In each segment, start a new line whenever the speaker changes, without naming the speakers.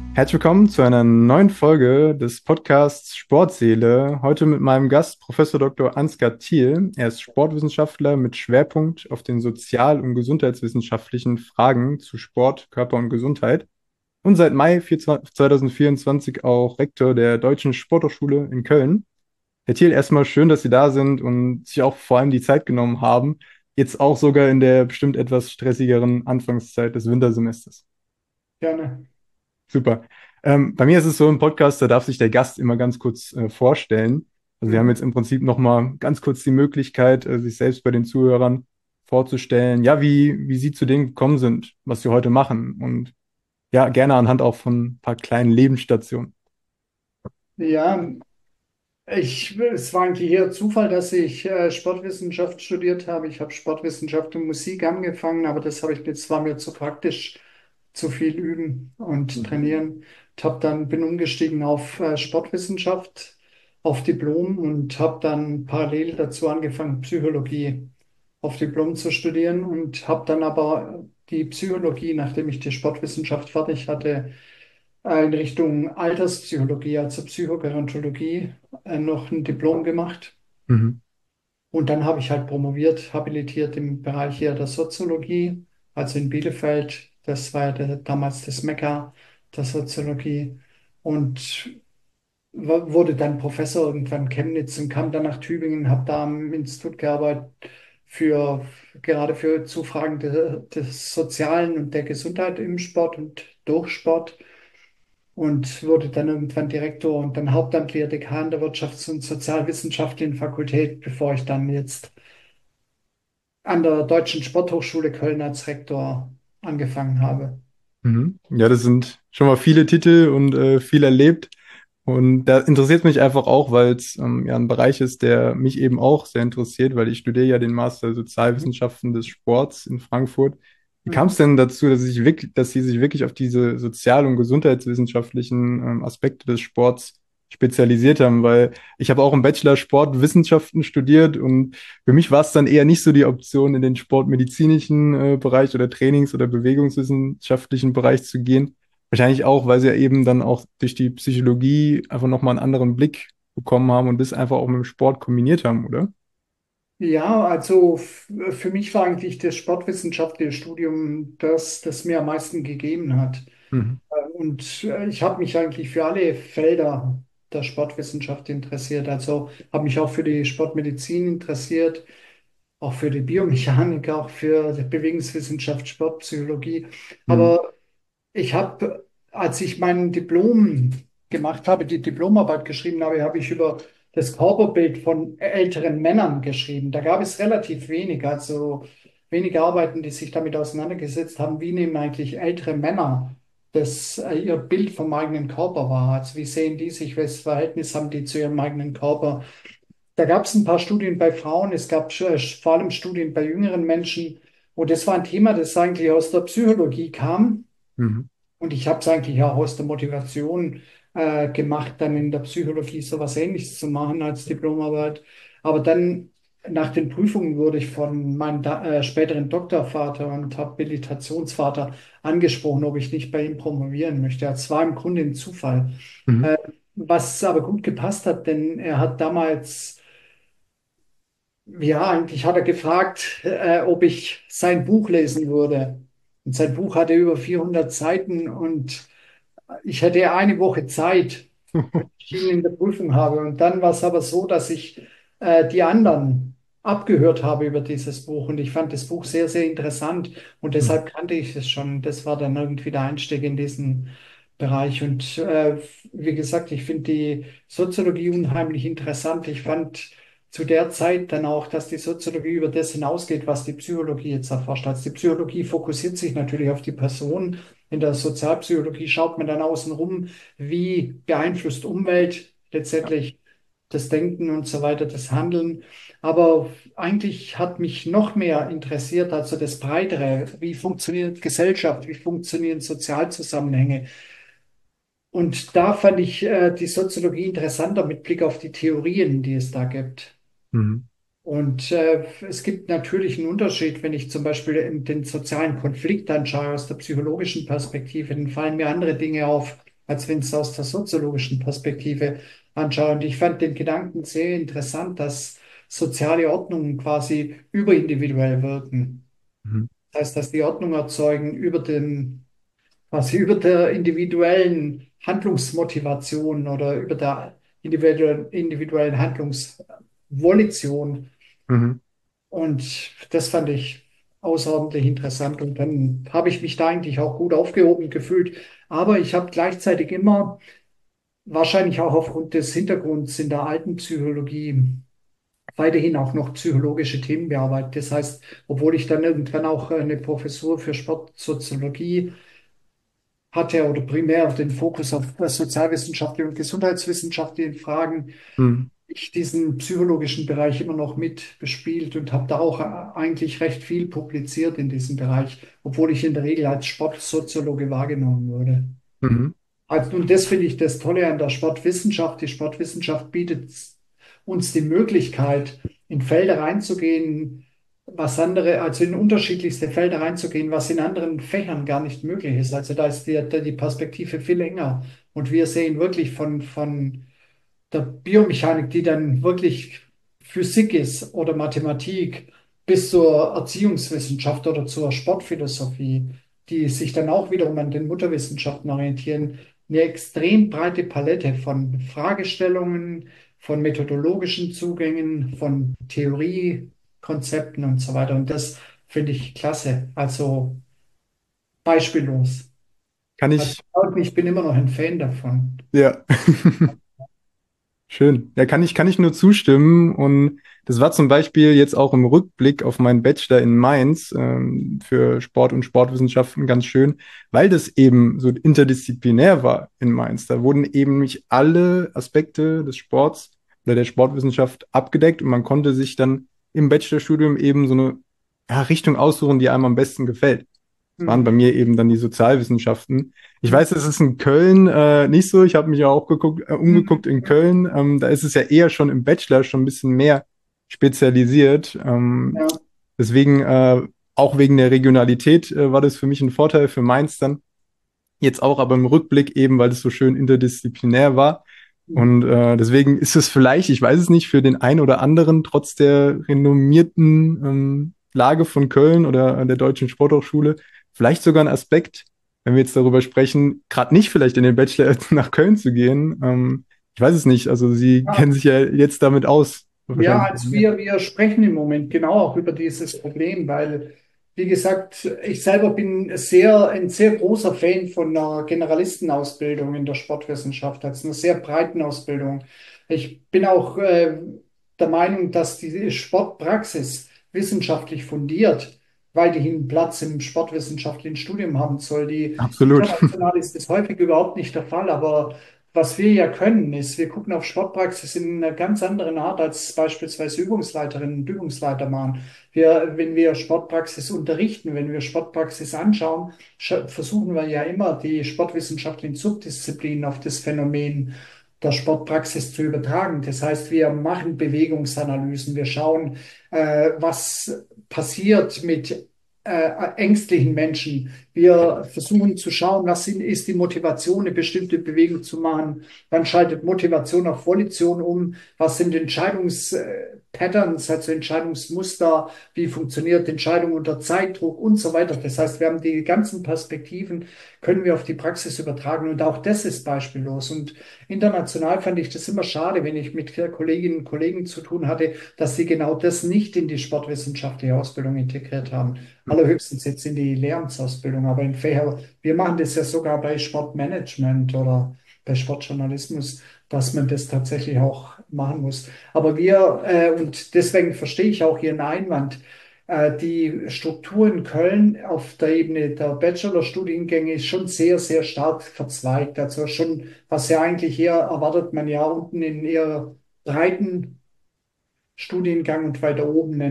Herzlich willkommen zu einer neuen Folge des Podcasts Sportseele. Heute mit meinem Gast Professor Dr. Ansgar Thiel. Er ist Sportwissenschaftler mit Schwerpunkt auf den sozial- und gesundheitswissenschaftlichen Fragen zu Sport, Körper und Gesundheit und seit Mai 2024 auch Rektor der Deutschen Sporthochschule in Köln. Herr Thiel, erstmal schön, dass Sie da sind und sich auch vor allem die Zeit genommen haben, jetzt auch sogar in der bestimmt etwas stressigeren Anfangszeit des Wintersemesters.
Gerne.
Super. Bei mir ist es so im Podcast, da darf sich der Gast immer ganz kurz vorstellen. Also wir haben
Mhm.
jetzt im Prinzip nochmal ganz kurz die Möglichkeit, sich selbst bei den Zuhörern vorzustellen, ja, wie Sie zu dem gekommen sind, was Sie heute machen. Und ja, gerne anhand auch von ein paar kleinen Lebensstationen.
Ja, es war eigentlich eher Zufall, dass ich Sportwissenschaft studiert habe. Ich habe Sportwissenschaft und Musik angefangen, aber das war mir zu praktisch, zu viel üben und trainieren. Bin umgestiegen auf Sportwissenschaft, auf Diplom und habe dann parallel dazu angefangen, Psychologie auf Diplom zu studieren und habe dann aber die Psychologie, nachdem ich die Sportwissenschaft fertig hatte, in Richtung Alterspsychologie, also Psychogerontologie, noch ein Diplom gemacht.
Mhm.
Und dann habe ich halt promoviert, habilitiert im Bereich hier der Soziologie, also in Bielefeld. Das war ja damals das Mekka der Soziologie. Und wurde dann Professor irgendwann in Chemnitz und kam dann nach Tübingen, habe da am Institut gearbeitet für gerade für Zufragen des Sozialen und der Gesundheit im Sport und durch Sport und wurde dann irgendwann Direktor und dann hauptamtlicher Dekan der Wirtschafts- und Sozialwissenschaftlichen Fakultät, bevor ich dann jetzt an der Deutschen Sporthochschule Köln als Rektor angefangen habe.
Mhm. Ja, das sind schon mal viele Titel und viel erlebt. Und da interessiert mich einfach auch, weil es ja ein Bereich ist, der mich eben auch sehr interessiert, weil ich studiere ja den Master
Mhm.
Sozialwissenschaften des Sports in Frankfurt. Wie kam es
Mhm.
denn dazu, dass Sie sich wirklich auf diese sozial- und gesundheitswissenschaftlichen Aspekte des Sports spezialisiert haben? Weil ich habe auch im Bachelor Sportwissenschaften studiert und für mich war es dann eher nicht so die Option, in den sportmedizinischen Bereich oder Trainings- oder bewegungswissenschaftlichen Bereich zu gehen. Wahrscheinlich auch, weil sie ja eben dann auch durch die Psychologie einfach nochmal einen anderen Blick bekommen haben und das einfach auch mit dem Sport kombiniert haben, oder?
Ja, also für mich war eigentlich das sportwissenschaftliche Studium das mir am meisten gegeben hat.
Mhm.
Und ich habe mich eigentlich für alle Felder der Sportwissenschaft interessiert. Also habe mich auch für die Sportmedizin interessiert, auch für die Biomechanik, auch für die Bewegungswissenschaft, Sportpsychologie.
Mhm.
Aber ich habe, als ich mein Diplom gemacht habe, die Diplomarbeit geschrieben habe, habe ich über das Körperbild von älteren Männern geschrieben. Da gab es relativ wenig, also wenige Arbeiten, die sich damit auseinandergesetzt haben, wie nehmen eigentlich ältere Männer ihr Bild vom eigenen Körper wahr. Also wie sehen die sich, welches Verhältnis haben die zu ihrem eigenen Körper. Da gab es ein paar Studien bei Frauen, es gab vor allem Studien bei jüngeren Menschen. Und das war ein Thema, das eigentlich aus der Psychologie kam.
Mhm.
Und ich habe es eigentlich auch aus der Motivation gemacht, dann in der Psychologie so was Ähnliches zu machen als Diplomarbeit. Aber dann nach den Prüfungen wurde ich von meinem späteren Doktorvater und Habilitationsvater angesprochen, ob ich nicht bei ihm promovieren möchte. Es war im Grunde ein Zufall.
Mhm.
Äh, Was aber gut gepasst hat, denn er hat damals, ja, eigentlich hat er gefragt, ob ich sein Buch lesen würde. Und sein Buch hatte über 400 Seiten und ich hätte eine Woche Zeit, wenn ich ihn in der Prüfung habe. Und dann war es aber so, dass ich die anderen abgehört habe über dieses Buch. Und ich fand das Buch sehr, sehr interessant. Und
Mhm.
deshalb kannte ich es schon. Das war dann irgendwie der Einstieg in diesen Bereich. Und wie gesagt, ich finde die Soziologie unheimlich interessant. Ich fand zu der Zeit dann auch, dass die Soziologie über das hinausgeht, was die Psychologie jetzt erforscht hat. Die Psychologie fokussiert sich natürlich auf die Person. In der Sozialpsychologie schaut man dann außen rum, wie beeinflusst Umwelt letztendlich das Denken und so weiter, das Handeln. Aber eigentlich hat mich noch mehr interessiert, also das Breitere, wie funktioniert Gesellschaft, wie funktionieren Sozialzusammenhänge. Und da fand ich die Soziologie interessanter mit Blick auf die Theorien, die es da gibt.
Mhm.
Und es gibt natürlich einen Unterschied, wenn ich zum Beispiel den sozialen Konflikt anschaue aus der psychologischen Perspektive, dann fallen mir andere Dinge auf, als wenn ich es aus der soziologischen Perspektive anschaue. Und ich fand den Gedanken sehr interessant, dass soziale Ordnungen quasi überindividuell wirken.
Mhm.
Das heißt, dass die Ordnung erzeugen quasi über der individuellen Handlungsmotivation oder über der individuellen Handlungsvolition.
Mhm.
Und das fand ich außerordentlich interessant. Und dann habe ich mich da eigentlich auch gut aufgehoben gefühlt. Aber ich habe gleichzeitig immer, wahrscheinlich auch aufgrund des Hintergrunds in der alten Psychologie, weiterhin auch noch psychologische Themen bearbeitet. Das heißt, obwohl ich dann irgendwann auch eine Professur für Sportsoziologie hatte oder primär den Fokus auf sozialwissenschaftliche und gesundheitswissenschaftliche Fragen,
Mhm.
ich diesen psychologischen Bereich immer noch mit bespielt und habe da auch eigentlich recht viel publiziert in diesem Bereich, obwohl ich in der Regel als Sportsoziologe wahrgenommen wurde.
Mhm.
Also, und das finde ich das Tolle an der Sportwissenschaft. Die Sportwissenschaft bietet uns die Möglichkeit, in Felder reinzugehen, was andere, also in unterschiedlichste Felder reinzugehen, was in anderen Fächern gar nicht möglich ist. Also da ist die Perspektive viel enger. Und wir sehen wirklich von der Biomechanik, die dann wirklich Physik ist oder Mathematik, bis zur Erziehungswissenschaft oder zur Sportphilosophie, die sich dann auch wiederum an den Mutterwissenschaften orientieren, eine extrem breite Palette von Fragestellungen, von methodologischen Zugängen, von Theoriekonzepten und so weiter. Und das finde ich klasse, also beispiellos.
Kann
Also
ich,
ich bin immer noch ein Fan davon.
ja. Schön. Ja, kann ich nur zustimmen. Und das war zum Beispiel jetzt auch im Rückblick auf meinen Bachelor in Mainz für Sport und Sportwissenschaften ganz schön, weil das eben so interdisziplinär war in Mainz. Da wurden eben nicht alle Aspekte des Sports oder der Sportwissenschaft abgedeckt und man konnte sich dann im Bachelorstudium eben so eine Richtung aussuchen, die einem am besten gefällt. Das waren bei
Mhm.
mir eben dann die Sozialwissenschaften. Ich
Mhm.
weiß, es ist in Köln nicht so. Ich habe mich ja auch umgeguckt in
Mhm.
Köln. Da ist es ja eher schon im Bachelor schon ein bisschen mehr spezialisiert.
Ja.
Deswegen, auch wegen der Regionalität, war das für mich ein Vorteil für Mainz dann. Jetzt auch aber im Rückblick eben, weil es so schön interdisziplinär war. Und
Mhm.
deswegen ist es vielleicht, ich weiß es nicht, für den einen oder anderen, trotz der renommierten Lage von Köln oder der Deutschen Sporthochschule, vielleicht sogar ein Aspekt, wenn wir jetzt darüber sprechen, gerade nicht vielleicht in den Bachelor nach Köln zu gehen. Ich weiß es nicht. Also Sie kennen
Ja,
sich ja jetzt damit aus.
ja,
Wahrscheinlich.
als wir sprechen im Moment genau auch über dieses Problem, weil, wie gesagt, ich selber bin ein sehr großer Fan von einer Generalistenausbildung in der Sportwissenschaft, also einer sehr breiten Ausbildung. Ich bin auch der Meinung, dass die Sportpraxis wissenschaftlich fundiert weiterhin Platz im sportwissenschaftlichen Studium haben soll.
Absolut.
International ist das häufig überhaupt nicht der Fall, aber was wir ja können, ist, wir gucken auf Sportpraxis in einer ganz anderen Art, als beispielsweise Übungsleiterinnen und Übungsleiter machen. Wenn wir Sportpraxis unterrichten, wenn wir Sportpraxis anschauen, versuchen wir ja immer, die sportwissenschaftlichen Subdisziplinen auf das Phänomen der Sportpraxis zu übertragen. Das heißt, wir machen Bewegungsanalysen, wir schauen, was passiert mit ängstlichen Menschen. Wir versuchen zu schauen, ist die Motivation, eine bestimmte Bewegung zu machen. Wann schaltet Motivation auf Volition um? Was sind Entscheidungspatterns, also Entscheidungsmuster? Wie funktioniert Entscheidung unter Zeitdruck und so weiter? Das heißt, wir haben die ganzen Perspektiven, können wir auf die Praxis übertragen. Und auch das ist beispiellos. Und international fand ich das immer schade, wenn ich mit Kolleginnen und Kollegen zu tun hatte, dass sie genau das nicht in die sportwissenschaftliche Ausbildung integriert haben. Allerhöchstens jetzt in die Lehramtsausbildung, aber in Fächer, wir machen das ja sogar bei Sportmanagement oder bei Sportjournalismus, dass man das tatsächlich auch machen muss. Aber und deswegen verstehe ich auch Ihren Einwand, die Struktur in Köln auf der Ebene der Bachelorstudiengänge ist schon sehr, sehr stark verzweigt. Also schon, was ja eigentlich eher erwartet man ja unten in eher breiten Studiengang und weiter oben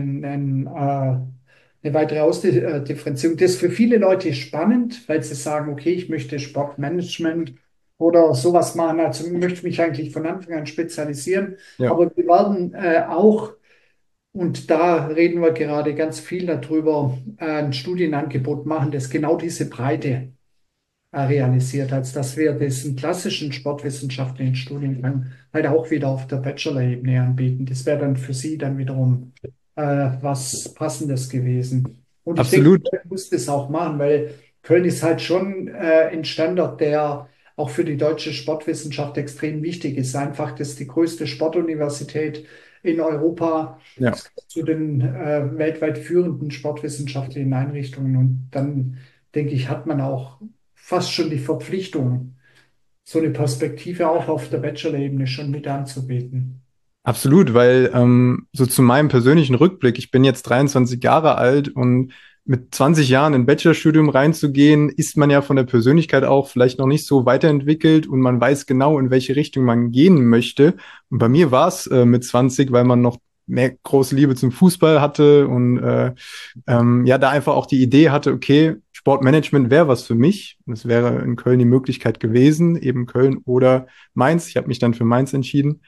eine weitere Ausdifferenzierung. Das ist für viele Leute spannend, weil sie sagen, okay, ich möchte Sportmanagement oder sowas machen. Also ich möchte mich eigentlich von Anfang an spezialisieren.
Ja.
Aber wir werden auch, und da reden wir gerade ganz viel darüber, ein Studienangebot machen, das genau diese Breite realisiert, als dass wir diesen klassischen sportwissenschaftlichen Studiengang halt auch wieder auf der Bachelor-Ebene anbieten. Das wäre dann für Sie dann wiederum was Passendes gewesen. Und ich denke,
Absolut.
Köln muss das auch machen, weil Köln ist halt schon ein Standort, der auch für die deutsche Sportwissenschaft extrem wichtig ist. Einfach, das ist die größte Sportuniversität in Europa,
Ja.
zu den weltweit führenden sportwissenschaftlichen Einrichtungen. Und dann, denke ich, hat man auch fast schon die Verpflichtung, so eine Perspektive auch auf der Bachelor-Ebene schon mit anzubieten.
Absolut, weil so zu meinem persönlichen Rückblick, ich bin jetzt 23 Jahre alt und mit 20 Jahren in ein Bachelorstudium reinzugehen, ist man ja von der Persönlichkeit auch vielleicht noch nicht so weiterentwickelt und man weiß genau, in welche Richtung man gehen möchte. Und bei mir war es mit 20, weil man noch mehr große Liebe zum Fußball hatte und ja, da einfach auch die Idee hatte, okay, Sportmanagement wäre was für mich. Und es wäre in Köln die Möglichkeit gewesen, eben Köln oder Mainz. Ich habe mich dann für Mainz entschieden.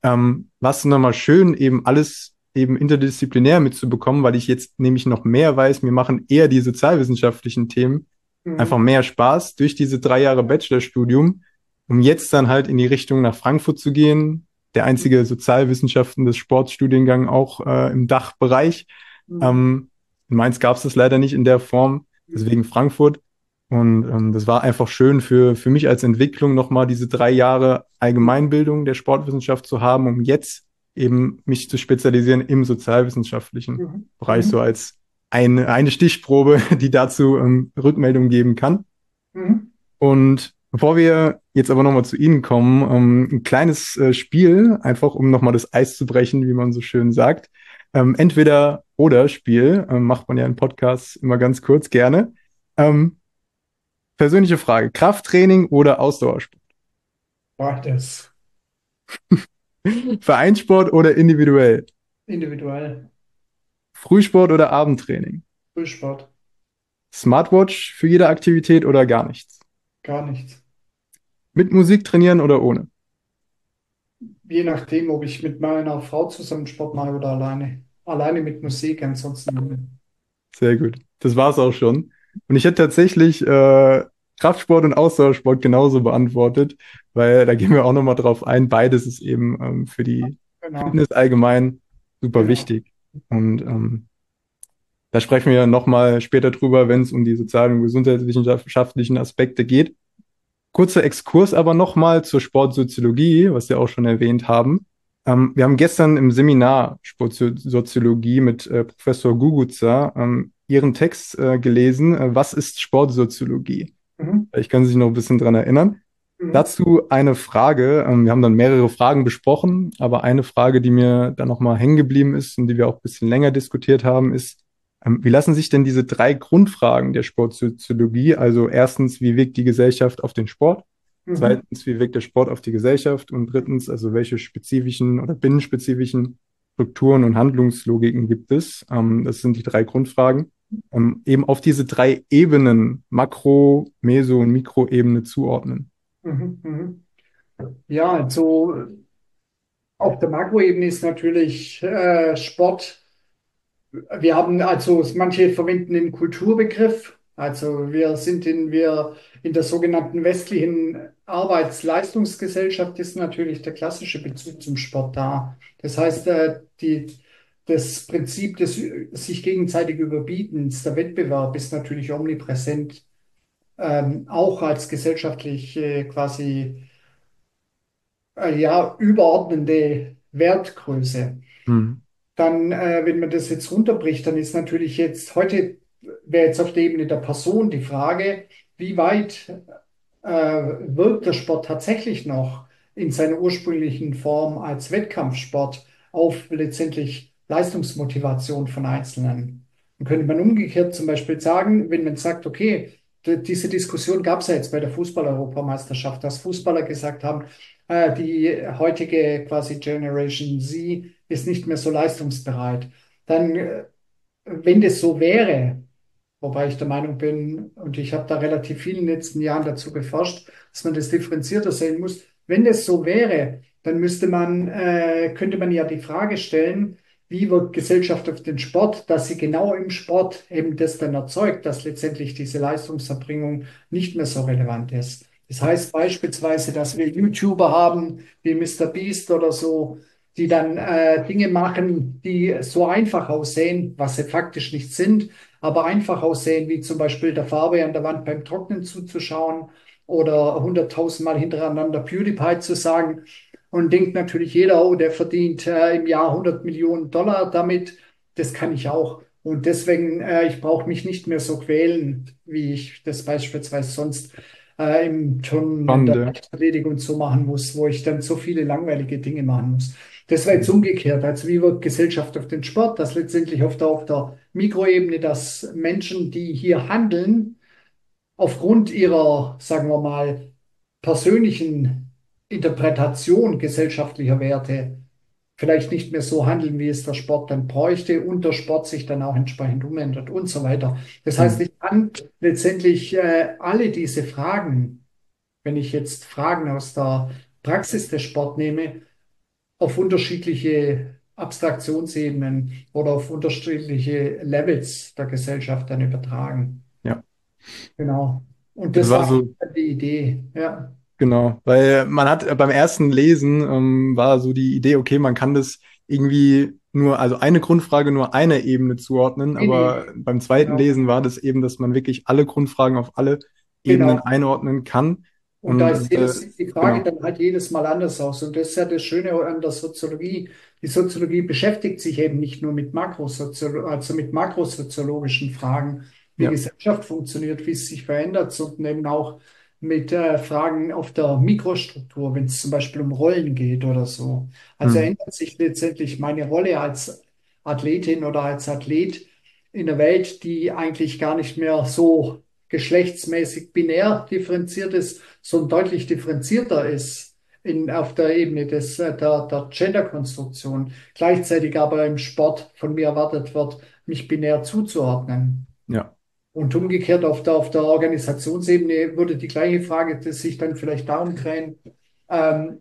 Was nochmal schön, eben alles eben interdisziplinär mitzubekommen, weil ich jetzt nämlich noch mehr weiß, mir machen eher die sozialwissenschaftlichen Themen einfach
Mhm.
mehr Spaß durch diese 3 Jahre Bachelorstudium, um jetzt dann halt in die Richtung nach Frankfurt zu gehen. Der einzige Sozialwissenschaften des Sportstudiengang auch im Dachbereich.
Mhm.
Ähm, in Mainz gab es das leider nicht in der Form,
Mhm.
deswegen Frankfurt. Und das war einfach schön für mich als Entwicklung, nochmal diese 3 Jahre Allgemeinbildung der Sportwissenschaft zu haben, um jetzt eben mich zu spezialisieren im sozialwissenschaftlichen
Mhm.
Bereich, so
Mhm.
als eine Stichprobe, die dazu Rückmeldung geben kann.
Mhm.
Und bevor wir jetzt aber nochmal zu Ihnen kommen, ein kleines Spiel, einfach um nochmal das Eis zu brechen, wie man so schön sagt. Entweder oder Spiel, macht man ja in Podcasts immer ganz kurz gerne. Ähm, Persönliche Frage, Krafttraining oder Ausdauersport?
Beides.
Vereinssport oder individuell?
Individuell.
Frühsport oder Abendtraining?
Frühsport.
Smartwatch für jede Aktivität oder gar nichts?
Gar nichts.
Mit Musik trainieren oder ohne?
Je nachdem, ob ich mit meiner Frau zusammen Sport mache oder alleine. Alleine mit Musik, ansonsten.
Sehr gut. Das war's auch schon. Und ich hätte tatsächlich Kraftsport und Ausdauersport genauso beantwortet, weil da gehen wir auch nochmal drauf ein. Beides ist eben für die
Genau,
Fitness allgemein super
genau.
wichtig. Und da sprechen wir nochmal später drüber, wenn es um die sozialen und gesundheitswissenschaftlichen Aspekte geht. Kurzer Exkurs aber nochmal zur Sportsoziologie, was wir auch schon erwähnt haben. Wir haben gestern im Seminar Sportsoziologie mit Professor Guguza Ihren Text gelesen. Was ist Sportsoziologie?
Mhm.
Ich kann sich noch ein bisschen dran erinnern.
Mhm.
Dazu eine Frage. Wir haben dann mehrere Fragen besprochen, aber eine Frage, die mir dann nochmal hängen geblieben ist und die wir auch ein bisschen länger diskutiert haben, ist, wie lassen sich denn diese 3 Grundfragen der Sportsoziologie, also erstens, wie wirkt die Gesellschaft auf den Sport?
Mhm.
Zweitens, wie wirkt der Sport auf die Gesellschaft? Und drittens, also welche spezifischen oder binnenspezifischen Strukturen und Handlungslogiken gibt es? Das sind die 3 Grundfragen. Eben auf diese 3 Ebenen, Makro-, Meso- und Mikroebene zuordnen.
Mhm. Mhm. Ja, also auf der Makroebene ist natürlich Sport. Wir haben also, manche verwenden den Kulturbegriff. Also wir in der sogenannten westlichen Arbeitsleistungsgesellschaft ist natürlich der klassische Bezug zum Sport da. Das heißt, das Prinzip des sich gegenseitig Überbietens, der Wettbewerb ist natürlich omnipräsent, auch als gesellschaftlich quasi ja, überordnende Wertgröße.
Hm.
Dann, wenn man das jetzt runterbricht, dann ist natürlich jetzt, heute wäre jetzt auf der Ebene der Person die Frage, wie weit wirkt der Sport tatsächlich noch in seiner ursprünglichen Form als Wettkampfsport auf letztendlich Leistungsmotivation von Einzelnen. Dann könnte man umgekehrt zum Beispiel sagen, wenn man sagt, okay, diese Diskussion gab es ja jetzt bei der Fußball-Europameisterschaft, dass Fußballer gesagt haben, die heutige quasi Generation Z ist nicht mehr so leistungsbereit. Dann, wenn das so wäre, wobei ich der Meinung bin, und ich habe da relativ viel in den letzten Jahren dazu geforscht, dass man das differenzierter sehen muss. Wenn das so wäre, dann könnte man ja die Frage stellen, wie wirkt Gesellschaft auf den Sport, dass sie genau im Sport eben das dann erzeugt, dass letztendlich diese Leistungserbringung nicht mehr so relevant ist. Das heißt beispielsweise, dass wir YouTuber haben, wie Mister Beast oder so, die dann Dinge machen, die so einfach aussehen, was sie faktisch nicht sind, aber einfach aussehen, wie zum Beispiel der Farbe an der Wand beim Trocknen zuzuschauen oder 100.000 Mal hintereinander PewDiePie zu sagen. Und denkt natürlich jeder, oh, der verdient im Jahr 100 Millionen Dollar damit. Das kann ich auch. Und deswegen, ich brauche mich nicht mehr so quälen, wie ich das beispielsweise sonst im Turnen, in der
Spannende.
Leichtathletik und so machen muss, wo ich dann so viele langweilige Dinge machen muss. Das war jetzt umgekehrt. Also wie wirkt Gesellschaft auf den Sport? Das letztendlich auf der Mikroebene, dass Menschen, die hier handeln, aufgrund ihrer, sagen wir mal, persönlichen Interpretation gesellschaftlicher Werte vielleicht nicht mehr so handeln, wie es der Sport dann bräuchte und der Sport sich dann auch entsprechend umändert und so weiter. Das heißt,
Hm.
ich kann letztendlich alle diese Fragen, wenn ich jetzt Fragen aus der Praxis des Sport nehme, auf unterschiedliche Abstraktionsebenen oder auf unterschiedliche Levels der Gesellschaft dann übertragen.
Ja,
Genau. Und
das
das
war
war
so.
die Idee. Ja.
Genau, weil man hat beim ersten Lesen war so die Idee, okay, man kann das irgendwie nur, also eine Grundfrage nur einer Ebene zuordnen,
Nee,
aber
nee.
beim zweiten
Genau.
Lesen war das eben, dass man wirklich alle Grundfragen auf alle Ebenen
Genau.
einordnen kann.
Und da ist
Und
die Frage
genau,
dann halt jedes Mal anders aus. Und das ist ja das Schöne an der Soziologie. Die Soziologie beschäftigt sich eben nicht nur mit also mit makrosoziologischen Fragen, wie
ja,
Gesellschaft funktioniert, wie es sich verändert, sondern eben auch mit Fragen auf der Mikrostruktur, wenn es zum Beispiel um Rollen geht oder so. Also
hm,
ändert sich letztendlich meine Rolle als Athletin oder als Athlet in der Welt, die eigentlich gar nicht mehr so geschlechtsmäßig binär differenziert ist, sondern deutlich differenzierter ist auf der Ebene der Gender-Konstruktion, gleichzeitig aber im Sport von mir erwartet wird, mich binär zuzuordnen.
ja,
Und umgekehrt auf der Organisationsebene würde die gleiche Frage sich dann vielleicht darum drehen, ähm,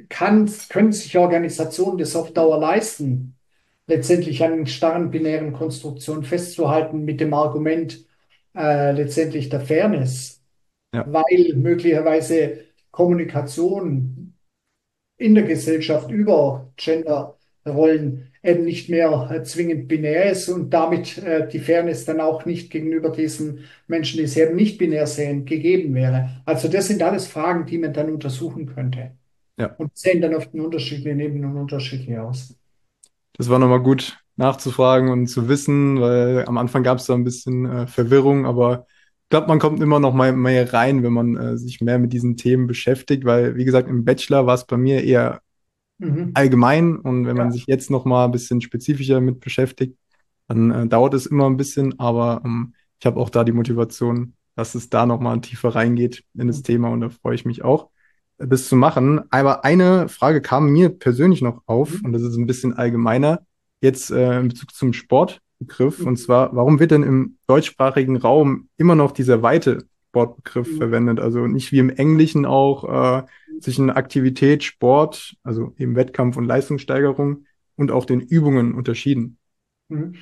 können sich Organisationen das auf Dauer leisten, letztendlich an den starren binären Konstruktionen festzuhalten mit dem Argument letztendlich der Fairness,
ja,
weil möglicherweise Kommunikation in der Gesellschaft über Genderrollen eben nicht mehr zwingend binär ist und damit die Fairness dann auch nicht gegenüber diesen Menschen, die es eben nicht binär sehen, gegeben wäre. Also das sind alles Fragen, die man dann untersuchen könnte
ja.
und sehen dann auf den unterschiedlichen Ebenen unterschiedlich aus.
Das war nochmal gut nachzufragen und zu wissen, weil am Anfang gab es da ein bisschen Verwirrung, aber ich glaube, man kommt immer noch mal mehr rein, wenn man sich mehr mit diesen Themen beschäftigt, weil, wie gesagt, im Bachelor war es bei mir eher
Mhm.
allgemein und wenn man
Ja.
sich jetzt noch mal ein bisschen spezifischer mit beschäftigt, dann dauert es immer ein bisschen, aber ich habe auch da die Motivation, dass es da noch mal tiefer reingeht in das Thema und da freue ich mich auch, das zu machen. Aber eine Frage kam mir persönlich noch auf und das ist ein bisschen allgemeiner, jetzt in Bezug zum Sportbegriff und zwar, warum wird denn im deutschsprachigen Raum immer noch dieser weite Sportbegriff
Mhm.
verwendet? Also nicht wie im Englischen auch zwischen Aktivität, Sport, also eben Wettkampf und Leistungssteigerung und auch den Übungen unterschieden.
Mhm.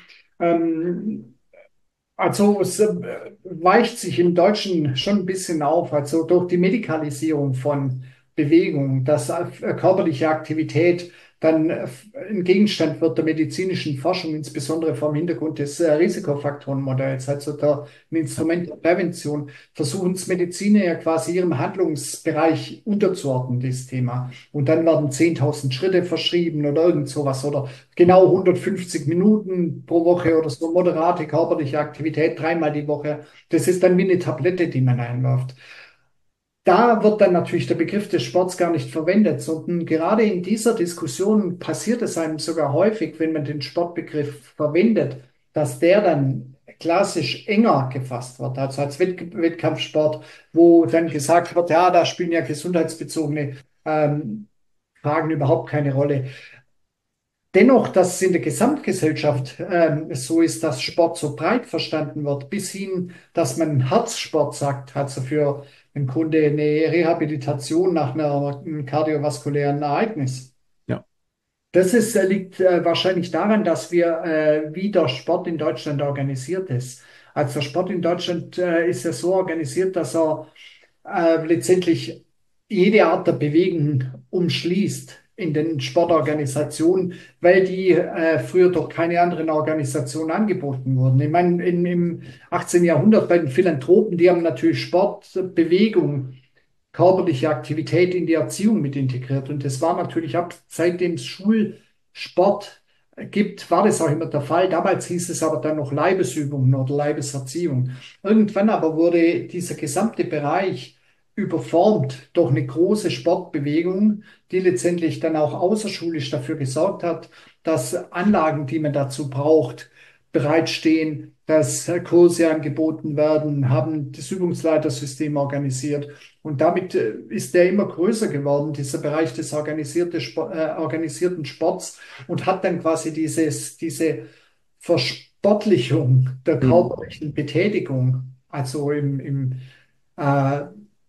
Ähm, Also es weicht sich im Deutschen schon ein bisschen auf, also durch die Medikalisierung von Bewegung, dass körperliche Aktivität dann ein Gegenstand wird der medizinischen Forschung, insbesondere vor dem Hintergrund des Risikofaktorenmodells, also ein
Ja,
Instrument der Prävention, versuchen es Mediziner ja quasi ihrem Handlungsbereich unterzuordnen, das Thema. Und dann werden 10.000 Schritte verschrieben oder irgend sowas oder genau 150 Minuten pro Woche oder so moderate körperliche Aktivität dreimal die Woche. Das ist dann wie eine Tablette, die man einwirft. Da wird dann natürlich der Begriff des Sports gar nicht verwendet, sondern gerade in dieser Diskussion passiert es einem sogar häufig, wenn man den Sportbegriff verwendet, dass der dann klassisch enger gefasst wird, also als Wettkampfsport, wo dann gesagt wird, ja, da spielen ja gesundheitsbezogene Fragen überhaupt keine Rolle. Dennoch, dass es in der Gesamtgesellschaft so ist, dass Sport so breit verstanden wird, bis hin, dass man Herzsport sagt, also für im Grunde eine Rehabilitation nach einem kardiovaskulären Ereignis.
ja,
Liegt wahrscheinlich daran, dass wie der Sport in Deutschland organisiert ist. Also der Sport in Deutschland ist ja so organisiert, dass er letztendlich jede Art der Bewegung umschließt in den Sportorganisationen, weil die früher doch keine anderen Organisationen angeboten wurden. Ich meine, im 18. Jahrhundert bei den Philanthropen, die haben natürlich Sport, Bewegung, körperliche Aktivität in die Erziehung mit integriert. Und das war natürlich ab seitdem es Schulsport gibt, war das auch immer der Fall. Damals hieß es aber dann noch Leibesübungen oder Leibeserziehung. Irgendwann aber wurde dieser gesamte Bereich überformt durch eine große Sportbewegung, die letztendlich dann auch außerschulisch dafür gesorgt hat, dass Anlagen, die man dazu braucht, bereitstehen, dass Kurse angeboten werden, haben das Übungsleitersystem organisiert. Und damit ist der immer größer geworden, dieser Bereich des organisierten Sports und hat dann quasi diese Versportlichung der
Hm.
körperlichen Betätigung, also äh,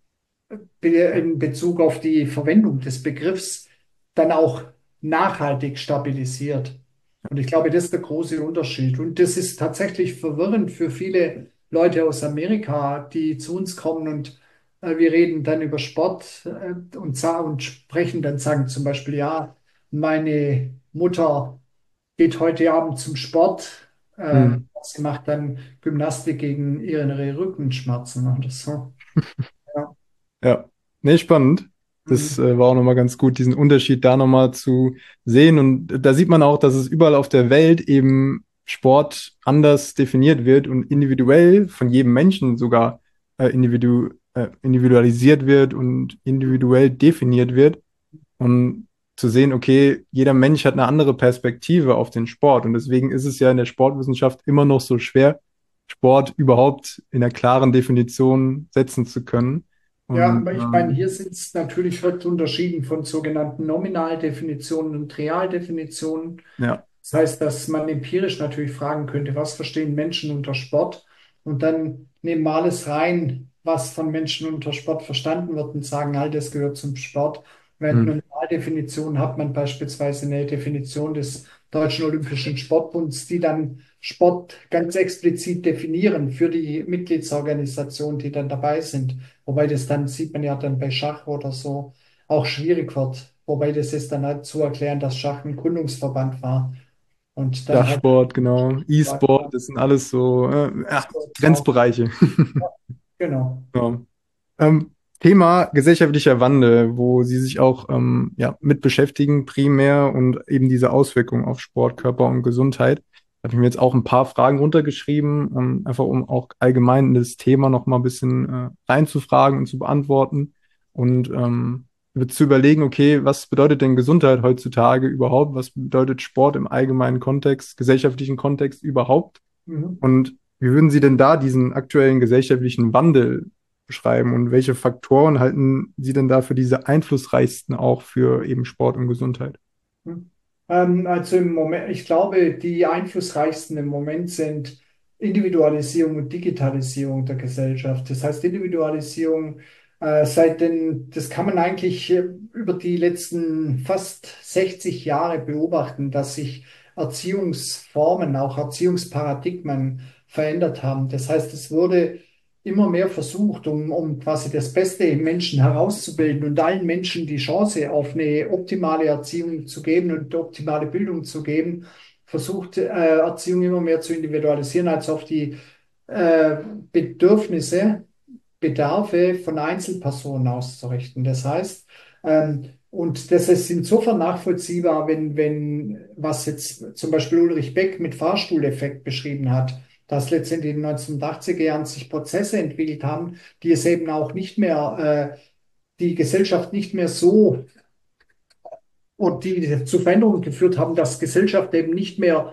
in Bezug auf die Verwendung des Begriffs, dann auch nachhaltig stabilisiert. Und ich glaube, das ist der große Unterschied. Und das ist tatsächlich verwirrend für viele Leute aus Amerika, die zu uns kommen und wir reden dann über Sport und sprechen dann, sagen zum Beispiel, ja, meine Mutter geht heute Abend zum Sport.
Hm.
Sie macht dann Gymnastik gegen ihre Rückenschmerzen oder so. Ja.
Ja, nee, spannend. Das
Mhm.
war auch nochmal ganz gut, diesen Unterschied da nochmal zu sehen. Und da sieht man auch, dass es überall auf der Welt eben Sport anders definiert wird und individuell von jedem Menschen sogar individualisiert wird und individuell definiert wird. Und zu sehen, okay, jeder Mensch hat eine andere Perspektive auf den Sport. Und deswegen ist es ja in der Sportwissenschaft immer noch so schwer, Sport überhaupt in einer klaren Definition setzen zu können.
Ja,
Und
aber ich meine, hier sind es natürlich wird unterschieden von sogenannten Nominaldefinitionen und Realdefinitionen.
ja,
Das heißt, dass man empirisch natürlich fragen könnte, was verstehen Menschen unter Sport? Und dann nehmen wir alles rein, was von Menschen unter Sport verstanden wird und sagen, all das gehört zum Sport. Während
hm,
einer Definition hat man beispielsweise eine Definition des Deutschen Olympischen Sportbunds, die dann Sport ganz explizit definieren für die Mitgliedsorganisationen, die dann dabei sind. Wobei das dann, sieht man ja dann bei Schach oder so, auch schwierig wird. Wobei das ist dann halt zu erklären, dass Schach ein Gründungsverband war und dann halt
Dachsport, genau, E-Sport, das sind alles so ja,
E-Sports auch.
Grenzbereiche.
Genau.
Genau. Ähm, Thema gesellschaftlicher Wandel, wo Sie sich auch ja, mit beschäftigen, primär und eben diese Auswirkungen auf Sport, Körper und Gesundheit. Da habe ich mir jetzt auch ein paar Fragen runtergeschrieben, einfach um auch allgemein in das Thema noch mal ein bisschen reinzufragen und zu beantworten und zu überlegen, okay, was bedeutet denn Gesundheit heutzutage überhaupt? Was bedeutet Sport im allgemeinen Kontext, gesellschaftlichen Kontext überhaupt?
Mhm.
Und wie würden Sie denn da diesen aktuellen gesellschaftlichen Wandel beschreiben und welche Faktoren halten Sie denn da für diese einflussreichsten auch für eben Sport und Gesundheit?
Mhm. Also im Moment, ich glaube, die einflussreichsten im Moment sind Individualisierung und Digitalisierung der Gesellschaft. Das heißt, Individualisierung, das kann man eigentlich über die letzten fast 60 Jahre beobachten, dass sich Erziehungsformen, auch Erziehungsparadigmen verändert haben. Das heißt, es wurde immer mehr versucht, um quasi das Beste im Menschen herauszubilden und allen Menschen die Chance auf eine optimale Erziehung zu geben und optimale Bildung zu geben, versucht Erziehung immer mehr zu individualisieren, als auf die äh, Bedürfnisse, Bedarfe von Einzelpersonen auszurichten. Das heißt, und das ist insofern nachvollziehbar, wenn was jetzt zum Beispiel Ulrich Beck mit Fahrstuhleffekt beschrieben hat, dass letztendlich in den 1980er Jahren sich Prozesse entwickelt haben, die es eben auch nicht mehr, die Gesellschaft nicht mehr so und die zu Veränderungen geführt haben, dass Gesellschaft eben nicht mehr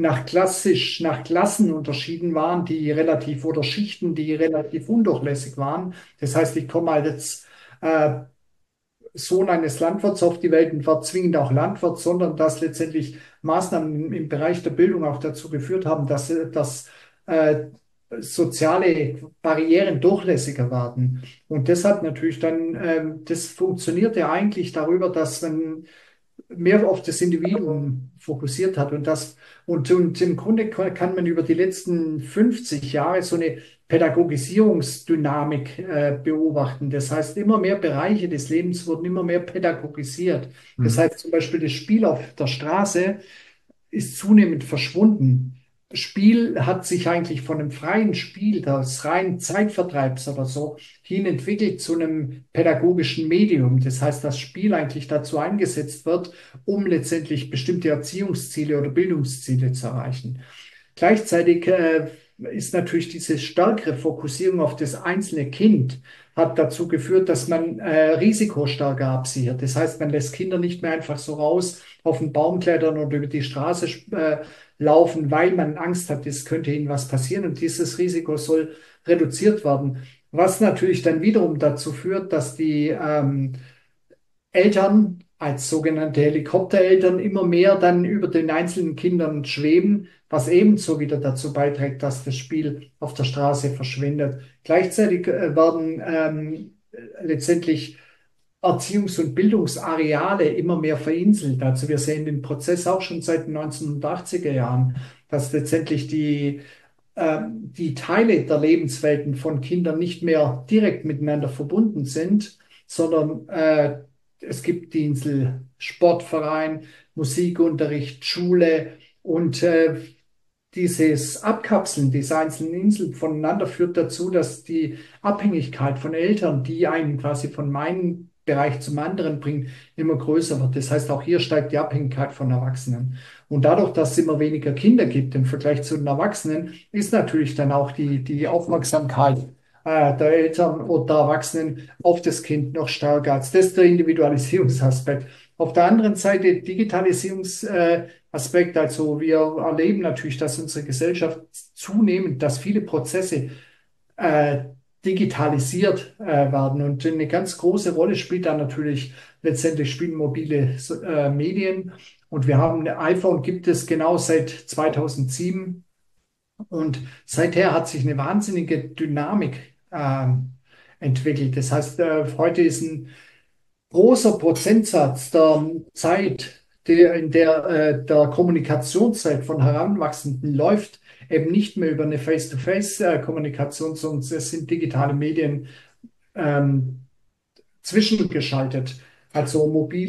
nach Klassen unterschieden waren, die relativ oder Schichten, die relativ undurchlässig waren. Das heißt, ich komme als äh, Sohn eines Landwirts auf die Welt und war zwingend auch Landwirt, sondern dass letztendlich Maßnahmen im Bereich der Bildung auch dazu geführt haben, dass äh, soziale Barrieren durchlässiger werden. Und das hat natürlich dann, das funktioniert ja eigentlich darüber, dass man mehr auf das Individuum fokussiert hat. Und im Grunde kann man über die letzten 50 Jahre so eine Pädagogisierungsdynamik beobachten. Das heißt, immer mehr Bereiche des Lebens wurden immer mehr pädagogisiert. Das
Mhm.
heißt zum Beispiel das Spiel auf der Straße ist zunehmend verschwunden. Spiel hat sich eigentlich von einem freien Spiel, das rein Zeitvertreibs oder so, hin entwickelt zu einem pädagogischen Medium. Das heißt, das Spiel eigentlich dazu eingesetzt wird, um letztendlich bestimmte Erziehungsziele oder Bildungsziele zu erreichen. Gleichzeitig ist natürlich diese stärkere Fokussierung auf das einzelne Kind hat dazu geführt, dass man Risiko stärker absichert. Das heißt, man lässt Kinder nicht mehr einfach so raus auf den Baum klettern oder über die Straße laufen, weil man Angst hat, es könnte ihnen was passieren. Und dieses Risiko soll reduziert werden. Was natürlich dann wiederum dazu führt, dass die Eltern als sogenannte Helikoptereltern immer mehr dann über den einzelnen Kindern schweben, was ebenso wieder dazu beiträgt, dass das Spiel auf der Straße verschwindet. Gleichzeitig werden letztendlich Erziehungs- und Bildungsareale immer mehr vereinzelt. Also wir sehen den Prozess auch schon seit den 1980er Jahren, dass letztendlich die Teile der Lebenswelten von Kindern nicht mehr direkt miteinander verbunden sind, sondern es gibt die Insel Sportverein, Musikunterricht, Schule und dieses Abkapseln dieser einzelnen Inseln voneinander führt dazu, dass die Abhängigkeit von Eltern, die einen quasi von meinem Bereich zum anderen bringen, immer größer wird. Das heißt, auch hier steigt die Abhängigkeit von Erwachsenen. Und dadurch, dass es immer weniger Kinder gibt im Vergleich zu den Erwachsenen, ist natürlich dann auch die Aufmerksamkeit der Eltern oder der Erwachsenen auf das Kind noch stärker als das der Individualisierungsaspekt. Auf der anderen Seite Digitalisierungsaspekt, also wir erleben natürlich, dass unsere Gesellschaft zunehmend, dass viele Prozesse äh, digitalisiert werden. Und eine ganz große Rolle spielt da natürlich letztendlich spielen mobile Medien. Und wir haben ein iPhone gibt es genau seit 2007. Und seither hat sich eine wahnsinnige Dynamik entwickelt. Das heißt, heute ist ein großer Prozentsatz der Zeit, in der der Kommunikationszeit von Heranwachsenden läuft, eben nicht mehr über eine Face-to-Face-Kommunikation, sondern es sind digitale Medien ähm, zwischengeschaltet. Also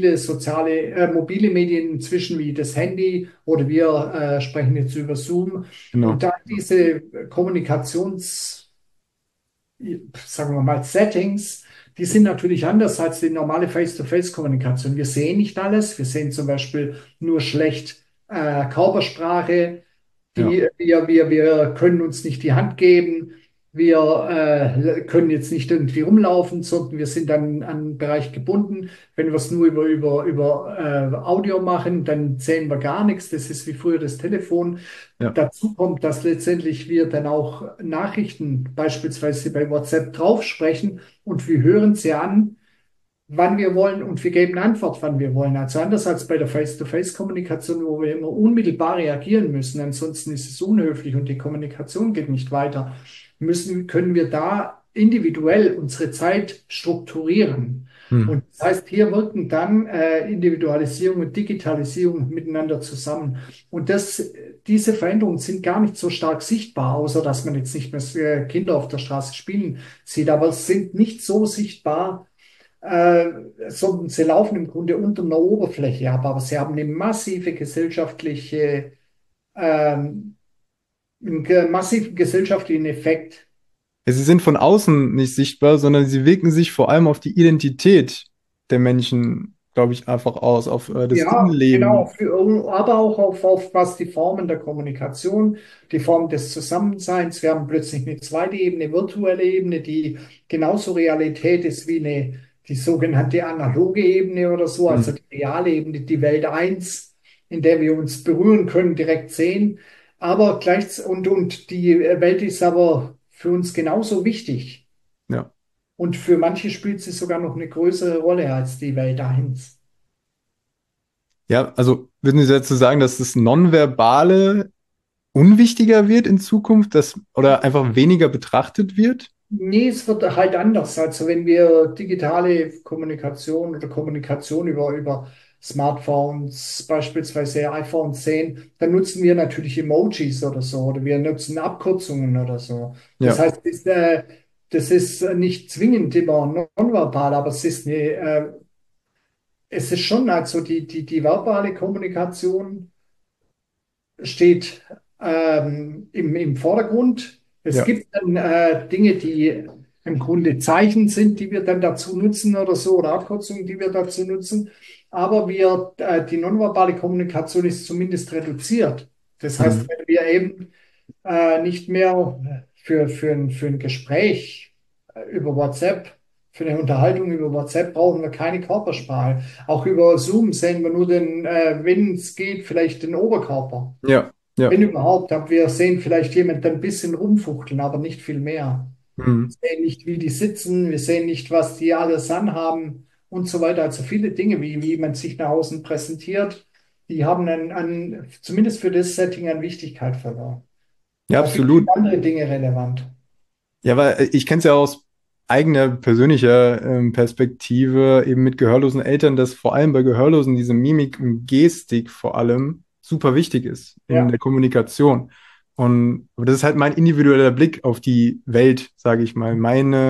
mobile Medien inzwischen wie das Handy oder wir sprechen jetzt über Zoom. Und
Genau.
da diese Kommunikations sagen wir mal, Settings, die sind natürlich anders als die normale Face-to-Face-Kommunikation. Wir sehen nicht alles. Wir sehen zum Beispiel nur schlecht Körpersprache.
Ja.
Wir können uns nicht die Hand geben. Wir können jetzt nicht irgendwie rumlaufen, sondern wir sind dann an einen Bereich gebunden. Wenn wir es nur über Audio machen, dann sehen wir gar nichts. Das ist wie früher das Telefon.
Ja.
Dazu kommt, dass letztendlich wir dann auch Nachrichten beispielsweise bei WhatsApp draufsprechen und wir hören sie an, wann wir wollen und wir geben Antwort, wann wir wollen. Also anders als bei der Face-to-Face-Kommunikation, wo wir immer unmittelbar reagieren müssen, ansonsten ist es unhöflich und die Kommunikation geht nicht weiter, können wir da individuell unsere Zeit strukturieren.
Hm.
Und das heißt, hier wirken dann Individualisierung und Digitalisierung miteinander zusammen. Und diese Veränderungen sind gar nicht so stark sichtbar, außer dass man jetzt nicht mehr Kinder auf der Straße spielen sieht, aber es sind nicht so sichtbar, sondern sie laufen im Grunde unter einer Oberfläche ab, aber sie haben eine massive ähm, einen massiven gesellschaftlichen Effekt.
Ja, sie sind von außen nicht sichtbar, sondern sie wirken sich vor allem auf die Identität der Menschen, glaube ich, einfach aus, auf das
Ja, genau,
Innenleben.
aber auch auf was die Formen der Kommunikation, die Form des Zusammenseins. Wir haben plötzlich eine zweite Ebene, virtuelle Ebene, die genauso Realität ist wie die sogenannte analoge Ebene oder so, also
Hm.
die reale Ebene, die Welt eins, in der wir uns berühren können, direkt sehen. Aber und die Welt ist aber für uns genauso wichtig.
Ja.
Und für manche spielt sie sogar noch eine größere Rolle als die Welt eins.
Ja, also würden Sie dazu sagen, dass das Nonverbale unwichtiger wird in Zukunft, dass, oder einfach weniger betrachtet wird?
Nee, es wird halt anders. Also wenn wir digitale Kommunikation oder Kommunikation über Smartphones, beispielsweise iPhones sehen, dann nutzen wir natürlich Emojis oder so oder wir nutzen Abkürzungen oder so. Das
Ja.
heißt, das ist nicht zwingend immer nonverbal, aber es ist schon also die verbale Kommunikation steht im Vordergrund. Es
Ja.
gibt dann Dinge, die im Grunde Zeichen sind, die wir dann dazu nutzen oder so, oder Abkürzungen, die wir dazu nutzen. Aber die nonverbale Kommunikation ist zumindest reduziert. Das heißt,
Mhm.
wenn wir eben nicht mehr für ein Gespräch über WhatsApp, für eine Unterhaltung über WhatsApp brauchen wir keine Körpersprache. Auch über Zoom sehen wir nur wenn es geht, vielleicht den Oberkörper.
Ja. Ja.
Wenn überhaupt, aber wir sehen vielleicht jemand ein bisschen rumfuchteln, aber nicht viel mehr.
Mhm.
Wir sehen nicht, wie die sitzen, wir sehen nicht, was die alles anhaben und so weiter. Also viele Dinge, wie man sich nach außen präsentiert, die haben zumindest für das Setting an Wichtigkeit verloren.
Ja,
Da sind viele
absolut.
andere Dinge relevant.
Ja, weil ich kenne es ja aus eigener persönlicher Perspektive, eben mit gehörlosen Eltern, dass vor allem bei Gehörlosen diese Mimik und Gestik vor allem super wichtig ist in
Ja.
der Kommunikation. Und aber das ist halt mein individueller Blick auf die Welt, sage ich mal.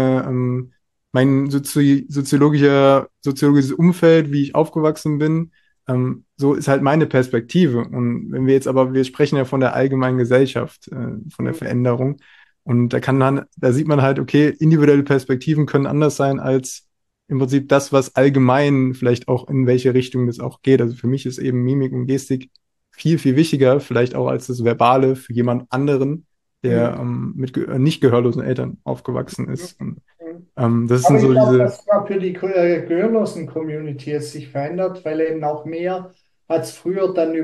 Mein soziologisches Umfeld, wie ich aufgewachsen bin, so ist halt meine Perspektive. Und wenn wir sprechen ja von der allgemeinen Gesellschaft, von der
Mhm.
Veränderung. Und da sieht man halt, okay, individuelle Perspektiven können anders sein als im Prinzip das, was allgemein vielleicht auch in welche Richtung das auch geht. Also für mich ist eben Mimik und Gestik viel, viel wichtiger, vielleicht auch als das Verbale für jemand anderen, der
Mhm.
mit nicht gehörlosen Eltern aufgewachsen ist. Und
Mhm.
das sind
Aber ich
so
glaube,
diese,
dass zwar für die gehörlosen Community es sich verändert, weil eben auch mehr als früher dann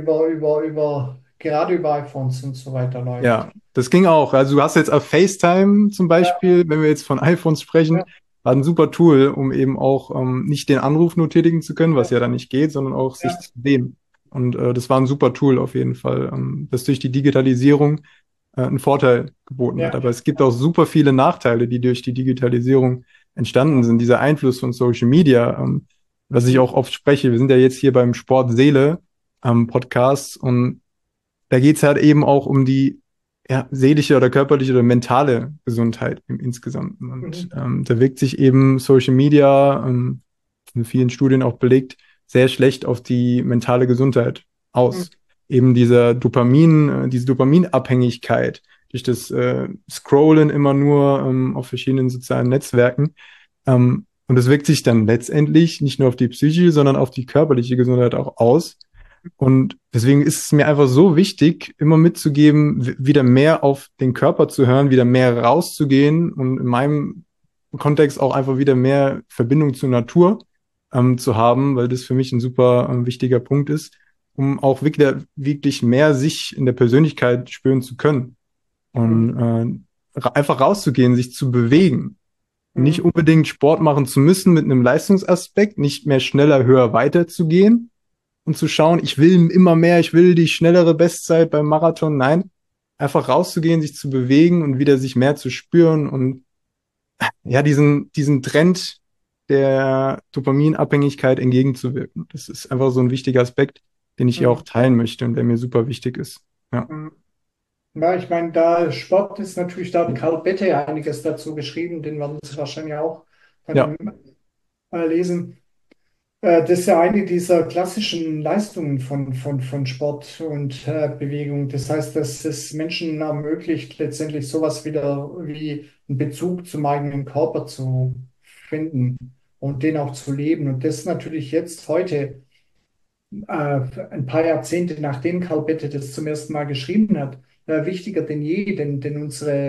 gerade über iPhones und so weiter läuft.
ja, das ging auch. Also du hast jetzt auf FaceTime zum
Ja,
Beispiel, wenn wir jetzt von iPhones sprechen,
ja,
war ein super Tool, um eben auch nicht den Anruf nur tätigen zu können, was
ja,
ja dann nicht geht, sondern auch sich
ja.
zu sehen. Und das war ein super Tool auf jeden Fall, das durch die Digitalisierung einen Vorteil geboten hat.
Ja.
Aber es gibt auch super viele Nachteile, die durch die Digitalisierung entstanden sind. Dieser Einfluss von Social Media, was ich auch oft spreche. Wir sind ja jetzt hier beim Sport Seele Podcast und da geht es halt eben auch um die ja, seelische oder körperliche oder mentale Gesundheit im Insgesamten. Und
Mhm.
da wirkt sich eben Social Media, in vielen Studien auch belegt, sehr schlecht auf die mentale Gesundheit aus. Eben diese Dopaminabhängigkeit durch das Scrollen immer nur auf verschiedenen sozialen Netzwerken. Und das wirkt sich dann letztendlich nicht nur auf die psychische, sondern auf die körperliche Gesundheit auch aus. Und deswegen ist es mir einfach so wichtig, immer mitzugeben, wieder mehr auf den Körper zu hören, wieder mehr rauszugehen und in meinem Kontext auch einfach wieder mehr Verbindung zur Natur zu haben, weil das für mich ein super wichtiger Punkt ist, um auch wirklich mehr sich in der Persönlichkeit spüren zu können
Mhm.
und einfach rauszugehen, sich zu bewegen. Nicht
Mhm.
unbedingt Sport machen zu müssen mit einem Leistungsaspekt, nicht mehr schneller, höher, weiter zu gehen, und zu schauen, ich will immer mehr, ich will die schnellere Bestzeit beim Marathon. Nein, einfach rauszugehen, sich zu bewegen und wieder sich mehr zu spüren und ja, diesen Trend der Dopaminabhängigkeit entgegenzuwirken. Das ist einfach so ein wichtiger Aspekt, den ich hier auch
Mhm.
teilen möchte und der mir super wichtig ist. Ja,
Mhm. Ja, ich meine, da Sport ist natürlich, da hat Karl Bette einiges dazu geschrieben, den werden Sie wahrscheinlich auch von
ja,
ihm lesen. Das ist ja eine dieser klassischen Leistungen von Sport und Bewegung. Das heißt, dass es Menschen ermöglicht, letztendlich sowas wieder wie einen Bezug zum eigenen Körper zu finden und den auch zu leben. Und das ist natürlich jetzt heute, ein paar Jahrzehnte nachdem Karl Bette das zum ersten Mal geschrieben hat, wichtiger denn je, denn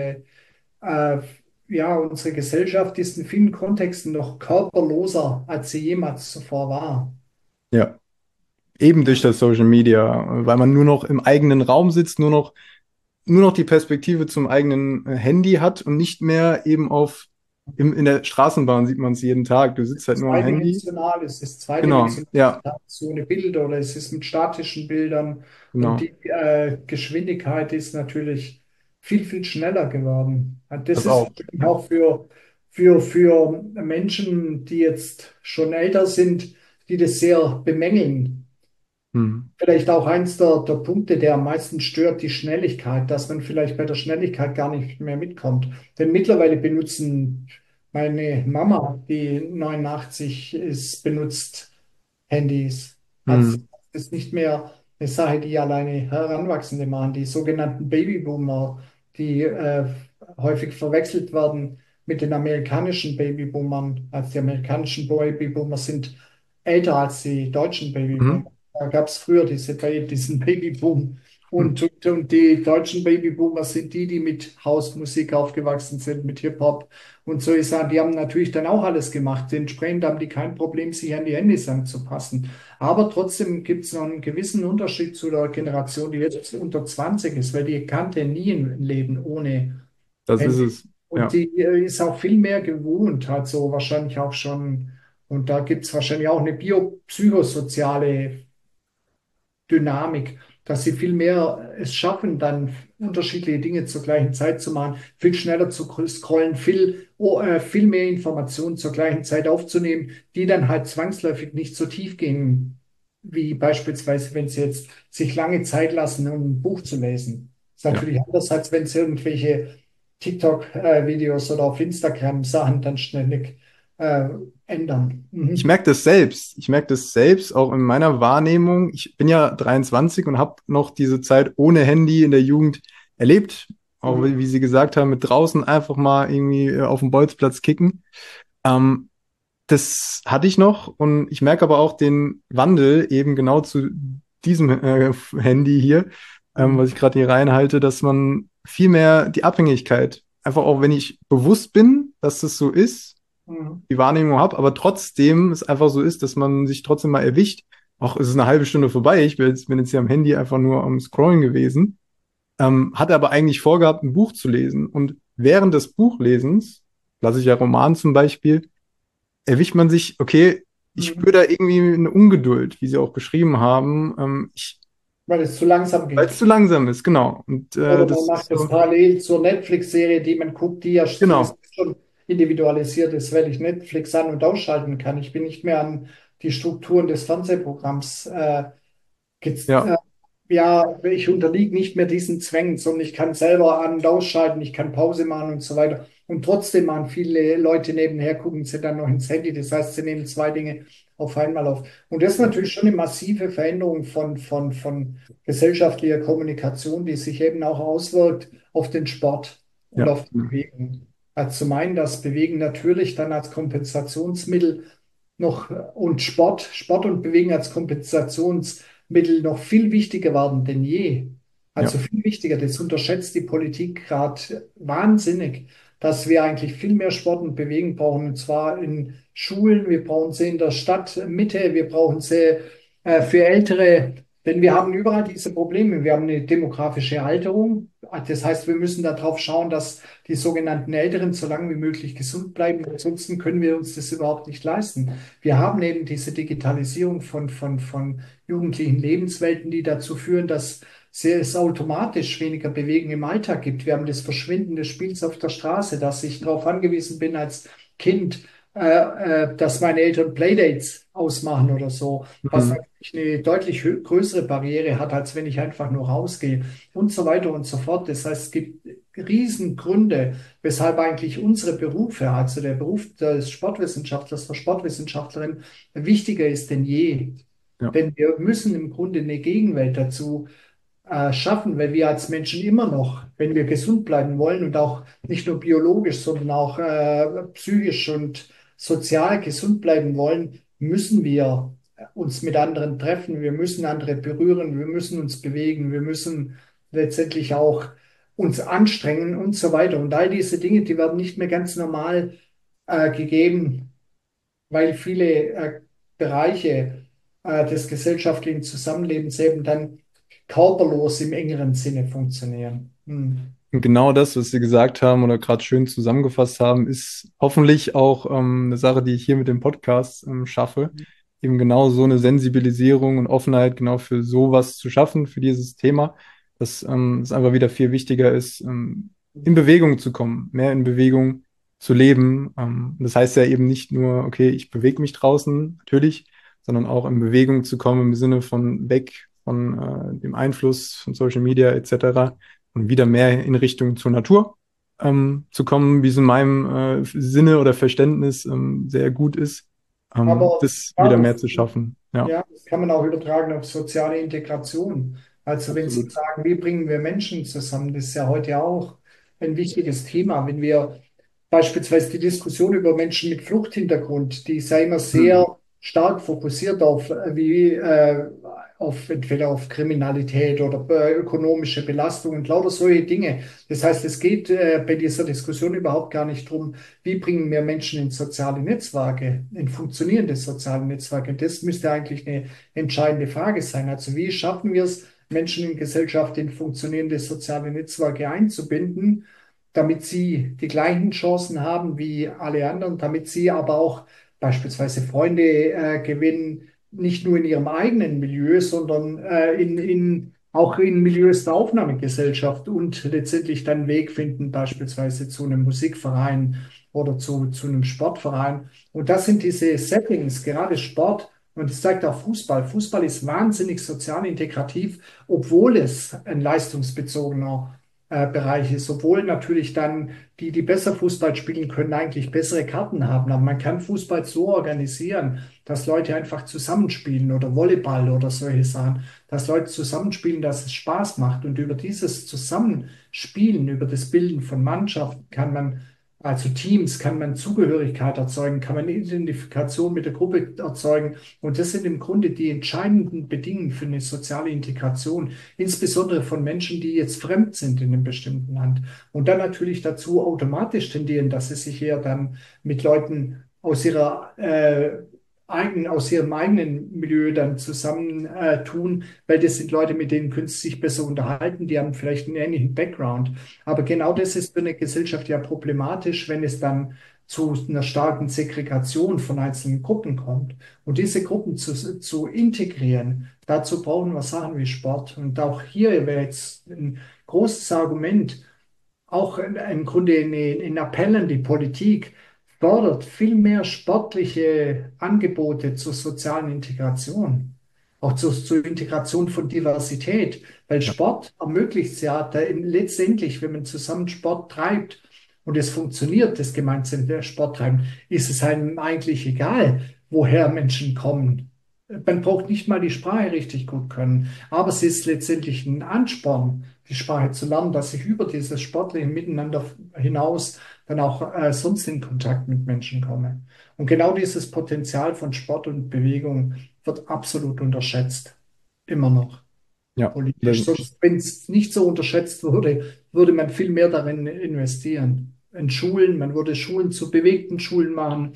äh, unsere Gesellschaft ist in vielen Kontexten noch körperloser, als sie jemals zuvor war.
ja. Eben durch das Social Media, weil man nur noch im eigenen Raum sitzt, nur noch die Perspektive zum eigenen Handy hat und nicht mehr eben in der Straßenbahn sieht man es jeden Tag. Du sitzt halt nur am Handy.
Zweidimensional, es ist
Genau,
zweidimensional,
ja,
so eine Bilder oder es ist mit statischen Bildern und
genau.
die Geschwindigkeit ist natürlich. viel, viel schneller geworden. Das
Das
ist
auch.
wahrscheinlich
Ja.
auch für Menschen, die jetzt schon älter sind, die das sehr bemängeln.
Hm.
Vielleicht auch eins der Punkte, der am meisten stört, die Schnelligkeit, dass man vielleicht bei der Schnelligkeit gar nicht mehr mitkommt. Denn mittlerweile benutzen meine Mama, die 89 ist, benutzt Handys. Also
Hm.
es ist nicht mehr eine Sache, die alleine Heranwachsende machen. Die sogenannten Babyboomer, die häufig verwechselt werden mit den amerikanischen Babyboomern. Also die amerikanischen Babyboomer sind älter als die deutschen Babyboomer.
Mhm.
Da gab es früher diesen Babyboom.
Hm.
Und die deutschen Babyboomer sind die, die mit Hausmusik aufgewachsen sind, mit Hip-Hop und so. Ich sage, die haben natürlich dann auch alles gemacht. Entsprechend haben die kein Problem, sich an die Handys anzupassen. Aber trotzdem gibt es noch einen gewissen Unterschied zu der Generation, die jetzt unter 20 ist, weil die kannte nie ein Leben ohne
Das ist
Handy.
es.
Und
Ja.
die ist auch viel mehr gewohnt, hat so wahrscheinlich auch schon, und da gibt es wahrscheinlich auch eine biopsychosoziale Dynamik, dass sie viel mehr es schaffen, dann unterschiedliche Dinge zur gleichen Zeit zu machen, viel schneller zu scrollen, viel mehr Informationen zur gleichen Zeit aufzunehmen, die dann halt zwangsläufig nicht so tief gehen, wie beispielsweise, wenn sie jetzt sich lange Zeit lassen, um ein Buch zu lesen. Das ist
Ja.
natürlich anders, als wenn sie irgendwelche TikTok-Videos oder auf Instagram Sachen dann ständig äh, ändern.
Ich
Mhm.
merke das selbst. Ich merke das selbst auch in meiner Wahrnehmung. Ich bin ja 23 und habe noch diese Zeit ohne Handy in der Jugend erlebt. Auch
Mhm.
wie Sie gesagt haben, mit draußen einfach mal irgendwie auf dem Bolzplatz kicken. Ähm, Das hatte ich noch und ich merke aber auch den Wandel eben genau zu diesem Handy hier, was
Mhm.
ich gerade hier reinhalte, dass man viel mehr die Abhängigkeit, einfach auch wenn ich bewusst bin, dass das so ist,
Mhm.
die Wahrnehmung habe, aber trotzdem es einfach so ist, dass man sich trotzdem mal erwischt. Auch es ist eine halbe Stunde vorbei, bin jetzt hier am Handy einfach nur am Scrollen gewesen, hatte aber eigentlich vorgehabt, ein Buch zu lesen. Und während des Buchlesens, klassischer Roman zum Beispiel, erwischt man sich, okay, ich spüre
Mhm.
da irgendwie eine Ungeduld, wie Sie auch beschrieben haben,
Weil es zu langsam
weil es
geht.
zu langsam ist, genau. Und
Oder man
das ist
macht es
so,
parallel zur Netflix-Serie, die man guckt, die ja sowieso
genau,
schon individualisiert ist, weil ich Netflix an- und ausschalten kann. Ich bin nicht mehr an die Strukturen des Fernsehprogramms
ja,
ja, ich unterliege nicht mehr diesen Zwängen, sondern ich kann selber an- und ausschalten, ich kann Pause machen und so weiter. Und trotzdem machen viele Leute nebenher, gucken sie dann noch ins Handy. Das heißt, sie nehmen zwei Dinge auf einmal auf. Und das ist natürlich schon eine massive Veränderung von gesellschaftlicher Kommunikation, die sich eben auch auswirkt auf den Sport und
ja,
auf die Bewegung. Also zum einen das Bewegen natürlich dann als Kompensationsmittel noch und Sport und Bewegen als Kompensationsmittel noch viel wichtiger werden denn je.
ja,
Also viel wichtiger, das unterschätzt die Politik gerade wahnsinnig, dass wir eigentlich viel mehr Sport und Bewegen brauchen, und zwar in Schulen, wir brauchen sie in der Stadtmitte, wir brauchen sie für Ältere, denn wir haben überall diese Probleme. Wir haben eine demografische Alterung. Das heißt, wir müssen darauf schauen, dass die sogenannten Älteren so lange wie möglich gesund bleiben. Ansonsten können wir uns das überhaupt nicht leisten. Wir haben eben diese Digitalisierung von jugendlichen Lebenswelten, die dazu führen, dass es automatisch weniger Bewegung im Alltag gibt. Wir haben das Verschwinden des Spiels auf der Straße, dass ich darauf angewiesen bin als Kind, dass meine Eltern Playdates ausmachen oder so, was
mhm.
natürlich eine deutlich größere Barriere hat, als wenn ich einfach nur rausgehe und so weiter und so fort. Das heißt, es gibt Riesengründe, weshalb eigentlich unsere Berufe, also der Beruf des Sportwissenschaftlers, der Sportwissenschaftlerin, wichtiger ist denn je.
Ja,
Denn wir müssen im Grunde eine Gegenwelt dazu schaffen, weil wir als Menschen immer noch, wenn wir gesund bleiben wollen und auch nicht nur biologisch, sondern auch psychisch und sozial gesund bleiben wollen, müssen wir uns mit anderen treffen, wir müssen andere berühren, wir müssen uns bewegen, wir müssen letztendlich auch uns anstrengen und so weiter. Und all diese Dinge, die werden nicht mehr ganz normal gegeben, weil viele Bereiche des gesellschaftlichen Zusammenlebens eben dann körperlos im engeren Sinne funktionieren. Hm.
und genau das, was Sie gesagt haben oder gerade schön zusammengefasst haben, ist hoffentlich auch eine Sache, die ich hier mit dem Podcast schaffe. Eben genau so eine Sensibilisierung und Offenheit genau für sowas zu schaffen, für dieses Thema. dass es einfach wieder viel wichtiger ist, in Bewegung zu kommen, mehr in Bewegung zu leben. Das heißt ja eben nicht nur, okay, ich bewege mich draußen, natürlich, sondern auch in Bewegung zu kommen im Sinne von weg von dem Einfluss von Social Media etc. und wieder mehr in Richtung zur Natur zu kommen, wie es in meinem Sinne oder Verständnis sehr gut ist,
Aber
das
ja,
wieder mehr zu schaffen. Ja,
das kann man auch übertragen auf soziale Integration. Also wenn Sie
absolut.
sagen, wie bringen wir Menschen zusammen, das ist ja heute auch ein wichtiges Thema. Wenn wir beispielsweise die Diskussion über Menschen mit Fluchthintergrund, die ist ja immer
Hm.
sehr stark fokussiert auf, auf entweder auf Kriminalität oder ökonomische Belastung und lauter solche Dinge. Das heißt, es geht bei dieser Diskussion überhaupt gar nicht darum, wie bringen wir Menschen in soziale Netzwerke, in funktionierende soziale Netzwerke. Und das müsste eigentlich eine entscheidende Frage sein. Also wie schaffen wir es, Menschen in Gesellschaft in funktionierende soziale Netzwerke einzubinden, damit sie die gleichen Chancen haben wie alle anderen, damit sie aber auch beispielsweise Freunde gewinnen, nicht nur in ihrem eigenen Milieu, sondern auch in Milieus der Aufnahmegesellschaft und letztendlich dann einen Weg finden, beispielsweise zu einem Musikverein oder zu einem Sportverein. Und das sind diese Settings, gerade Sport. Und das zeigt auch Fußball. Fußball ist wahnsinnig sozial integrativ, obwohl es ein leistungsbezogener Bereich ist, obwohl natürlich dann die, die besser Fußball spielen können, eigentlich bessere Karten haben. Aber man kann Fußball so organisieren, dass Leute einfach zusammenspielen oder Volleyball oder solche Sachen, dass Leute zusammenspielen, dass es Spaß macht. Und über dieses Zusammenspielen, über das Bilden von Mannschaften kann man, also Teams, kann man Zugehörigkeit erzeugen, kann man Identifikation mit der Gruppe erzeugen. Und das sind im Grunde die entscheidenden Bedingungen für eine soziale Integration, insbesondere von Menschen, die jetzt fremd sind in einem bestimmten Land. Und dann natürlich dazu automatisch tendieren, dass sie sich eher dann mit Leuten aus ihrem eigenen Milieu dann zusammen tun, weil das sind Leute, mit denen können sie sich besser unterhalten, die haben vielleicht einen ähnlichen Background. Aber genau das ist für eine Gesellschaft ja problematisch, wenn es dann zu einer starken Segregation von einzelnen Gruppen kommt. Und diese Gruppen zu integrieren, dazu brauchen wir Sachen wie Sport. Und auch hier wäre jetzt ein großes Argument, auch im Grunde in Appell an die Politik, fördert viel mehr sportliche Angebote zur sozialen Integration, auch zur Integration von Diversität, weil
Ja,
Sport ermöglicht es ja letztendlich, wenn man zusammen Sport treibt und es funktioniert, das gemeinsame Sporttreiben, ist es einem eigentlich egal, woher Menschen kommen. Man braucht nicht mal die Sprache richtig gut können, aber es ist letztendlich ein Ansporn, die Sprache zu lernen, dass ich über dieses sportliche Miteinander hinaus dann auch sonst in Kontakt mit Menschen komme. Und genau dieses Potenzial von Sport und Bewegung wird absolut unterschätzt. Immer noch
ja.
politisch. Sonst, wenn es nicht so unterschätzt würde, würde man viel mehr darin investieren. In Schulen, man würde Schulen zu bewegten Schulen machen.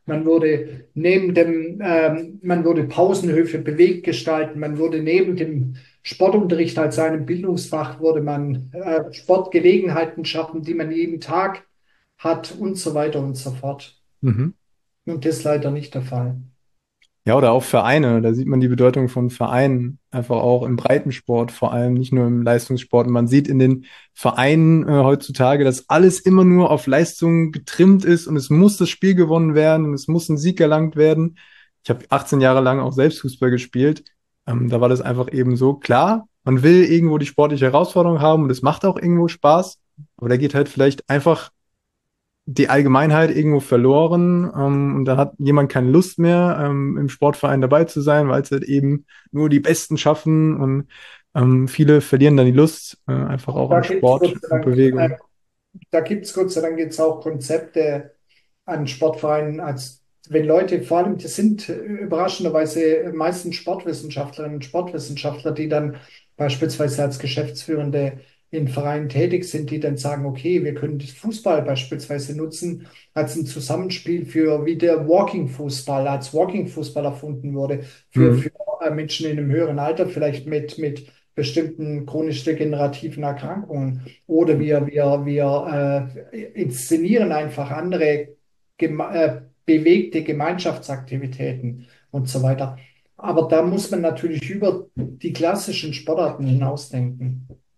Man würde Pausenhöfe bewegt gestalten. Man würde neben dem Sportunterricht als einem Bildungsfach würde man Sportgelegenheiten schaffen, die man jeden Tag hat und so weiter und so fort.
Mhm.
Und das ist leider nicht der Fall.
Ja, oder auch Vereine. Da sieht man die Bedeutung von Vereinen einfach auch im Breitensport, vor allem nicht nur im Leistungssport. Und man sieht in den Vereinen heutzutage, dass alles immer nur auf Leistung getrimmt ist und es muss das Spiel gewonnen werden und es muss ein Sieg erlangt werden. Ich habe 18 Jahre lang auch selbst Fußball gespielt. Da war das einfach eben so klar. Man will irgendwo die sportliche Herausforderung haben und es macht auch irgendwo Spaß. Aber da geht halt vielleicht einfach die Allgemeinheit irgendwo verloren und da hat jemand keine Lust mehr, im Sportverein dabei zu sein, weil es halt eben nur die Besten schaffen und viele verlieren dann die Lust, einfach auch
Da
an
gibt es
Sport
Gott sei
und
Dank
Bewegung.
Da gibt es Gott sei Dank jetzt auch Konzepte an Sportvereinen, als wenn Leute, vor allem, das sind überraschenderweise meistens Sportwissenschaftlerinnen und Sportwissenschaftler, die dann beispielsweise als Geschäftsführende in Vereinen tätig sind, die dann sagen, okay, wir können das Fußball beispielsweise nutzen als ein Zusammenspiel für, wie der Walking-Fußball, als Walking-Fußball erfunden wurde,
Mhm.
für Menschen in einem höheren Alter, vielleicht mit bestimmten chronisch degenerativen Erkrankungen. Oder wir inszenieren einfach andere bewegte Gemeinschaftsaktivitäten und so weiter. Aber da muss man natürlich über die klassischen Sportarten hinausdenken.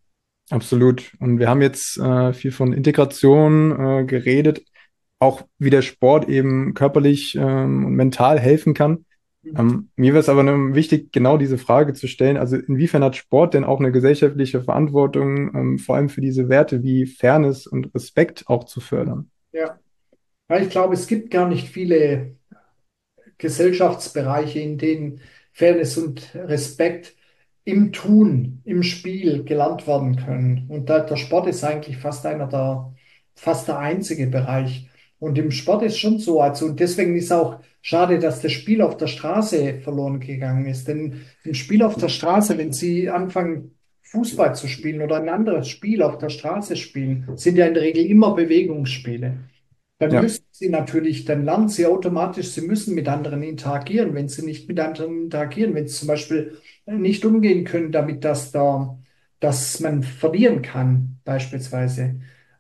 Absolut. Und wir haben jetzt viel von Integration geredet, auch wie der Sport eben körperlich und mental helfen kann. Mir wäre es aber wichtig, genau diese Frage zu stellen. Also inwiefern hat Sport denn auch eine gesellschaftliche Verantwortung, vor allem für diese Werte wie Fairness und Respekt auch zu fördern?
Ja, weil ich glaube, es gibt gar nicht viele Gesellschaftsbereiche, in denen Fairness und Respekt im Tun, im Spiel gelernt werden können. Und der Sport ist eigentlich fast der einzige Bereich. Und im Sport ist schon so, also und deswegen ist auch schade, dass das Spiel auf der Straße verloren gegangen ist. Denn im Spiel auf der Straße, wenn Sie anfangen, Fußball zu spielen oder ein anderes Spiel auf der Straße spielen, sind ja in der Regel immer Bewegungsspiele. Dann
Ja,
müssen sie natürlich, dann lernen sie automatisch, sie müssen mit anderen interagieren. Wenn sie nicht mit anderen interagieren, wenn sie zum Beispiel nicht umgehen können damit, dass man verlieren kann, beispielsweise.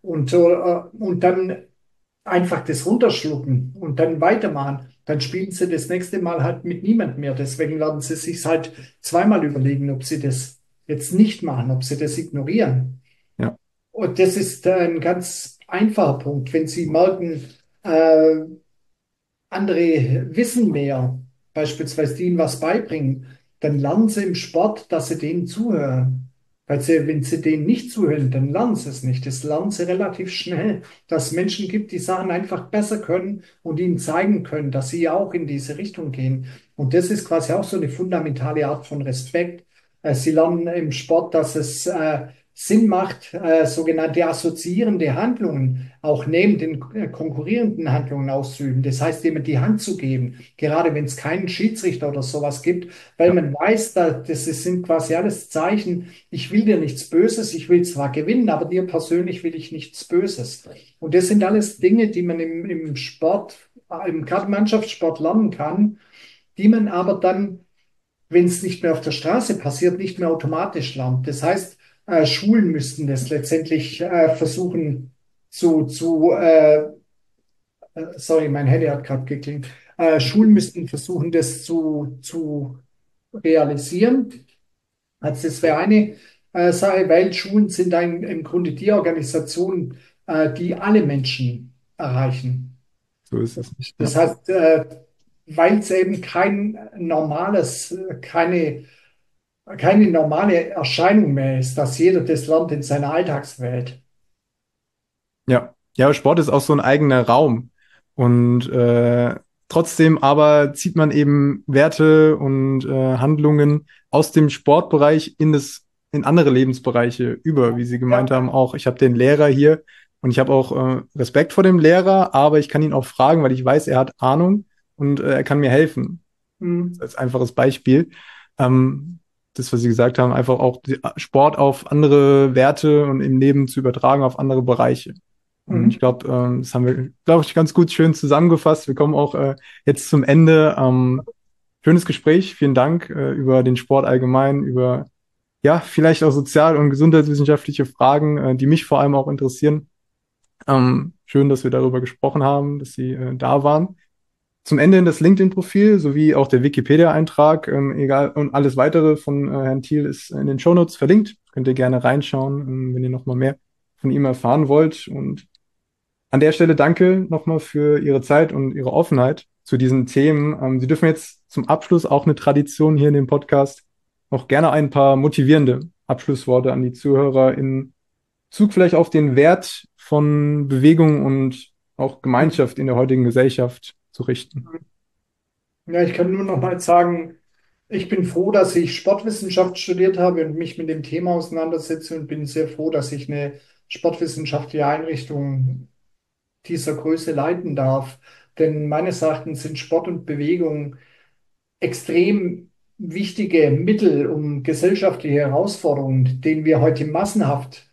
Und dann einfach das runterschlucken und dann weitermachen, dann spielen sie das nächste Mal halt mit niemand mehr. Deswegen werden sie sich halt zweimal überlegen, ob sie das jetzt nicht machen, ob sie das ignorieren.
ja,
Und das ist ein ganz einfacher Punkt. Wenn Sie merken, äh, andere wissen mehr, beispielsweise die ihnen was beibringen, dann lernen sie im Sport, dass sie denen zuhören. Wenn sie denen nicht zuhören, dann lernen sie es nicht. Das lernen sie relativ schnell, dass es Menschen gibt, die Sachen einfach besser können und ihnen zeigen können, dass sie auch in diese Richtung gehen. Und das ist quasi auch so eine fundamentale Art von Respekt. Sie lernen im Sport, dass es Sinn macht, sogenannte assoziierende Handlungen auch neben den konkurrierenden Handlungen auszuüben. Das heißt, jemand die Hand zu geben, gerade wenn es keinen Schiedsrichter oder sowas gibt, weil
ja,
man weiß, sind quasi alles Zeichen, ich will dir nichts Böses, ich will zwar gewinnen, aber dir persönlich will ich nichts Böses. Und das sind alles Dinge, die man im Sport, gerade im Mannschaftssport lernen kann, die man aber dann, wenn es nicht mehr auf der Straße passiert, nicht mehr automatisch lernt. Das heißt, Schulen müssten das letztendlich versuchen sorry, mein Handy hat gerade geklingelt. Schulen müssten versuchen, das zu realisieren. Also das wäre eine Sache, weil Schulen sind im Grunde die Organisation, die alle Menschen erreichen.
so ist es.
Das
Ja.
heißt, weil es eben kein normales, keine normale Erscheinung mehr ist, dass jeder das lernt in seiner Alltagswelt.
Ja, ja, Sport ist auch so ein eigener Raum. Und trotzdem aber zieht man eben Werte und Handlungen aus dem Sportbereich in andere Lebensbereiche über, wie Sie gemeint
Ja.
haben. Auch ich habe den Lehrer hier und ich habe auch Respekt vor dem Lehrer, aber ich kann ihn auch fragen, weil ich weiß, er hat Ahnung und er kann mir helfen.
Hm.
Als einfaches Beispiel. Ähm, Das, was Sie gesagt haben, einfach auch Sport auf andere Werte und im Leben zu übertragen auf andere Bereiche. Und ich
Hm.
glaube, das haben wir, glaube ich, ganz gut schön zusammengefasst. Wir kommen auch jetzt zum Ende. Schönes Gespräch. Vielen Dank über den Sport allgemein, über ja, vielleicht auch sozial- und gesundheitswissenschaftliche Fragen, die mich vor allem auch interessieren. Schön, dass wir darüber gesprochen haben, dass Sie da waren. Zum Ende in das LinkedIn-Profil sowie auch der Wikipedia-Eintrag, egal, und alles weitere von Herrn Thiel ist in den Shownotes verlinkt. Könnt ihr gerne reinschauen, wenn ihr nochmal mehr von ihm erfahren wollt. Und an der Stelle danke nochmal für Ihre Zeit und Ihre Offenheit zu diesen Themen. Sie dürfen jetzt zum Abschluss auch eine Tradition hier in dem Podcast noch gerne ein paar motivierende Abschlussworte an die Zuhörer in Bezug vielleicht auf den Wert von Bewegung und auch Gemeinschaft in der heutigen Gesellschaft zu richten.
Ja, ich kann nur noch mal sagen, ich bin froh, dass ich Sportwissenschaft studiert habe und mich mit dem Thema auseinandersetze und bin sehr froh, dass ich eine sportwissenschaftliche Einrichtung dieser Größe leiten darf. Denn meines Erachtens sind Sport und Bewegung extrem wichtige Mittel, um gesellschaftliche Herausforderungen, denen wir heute massenhaft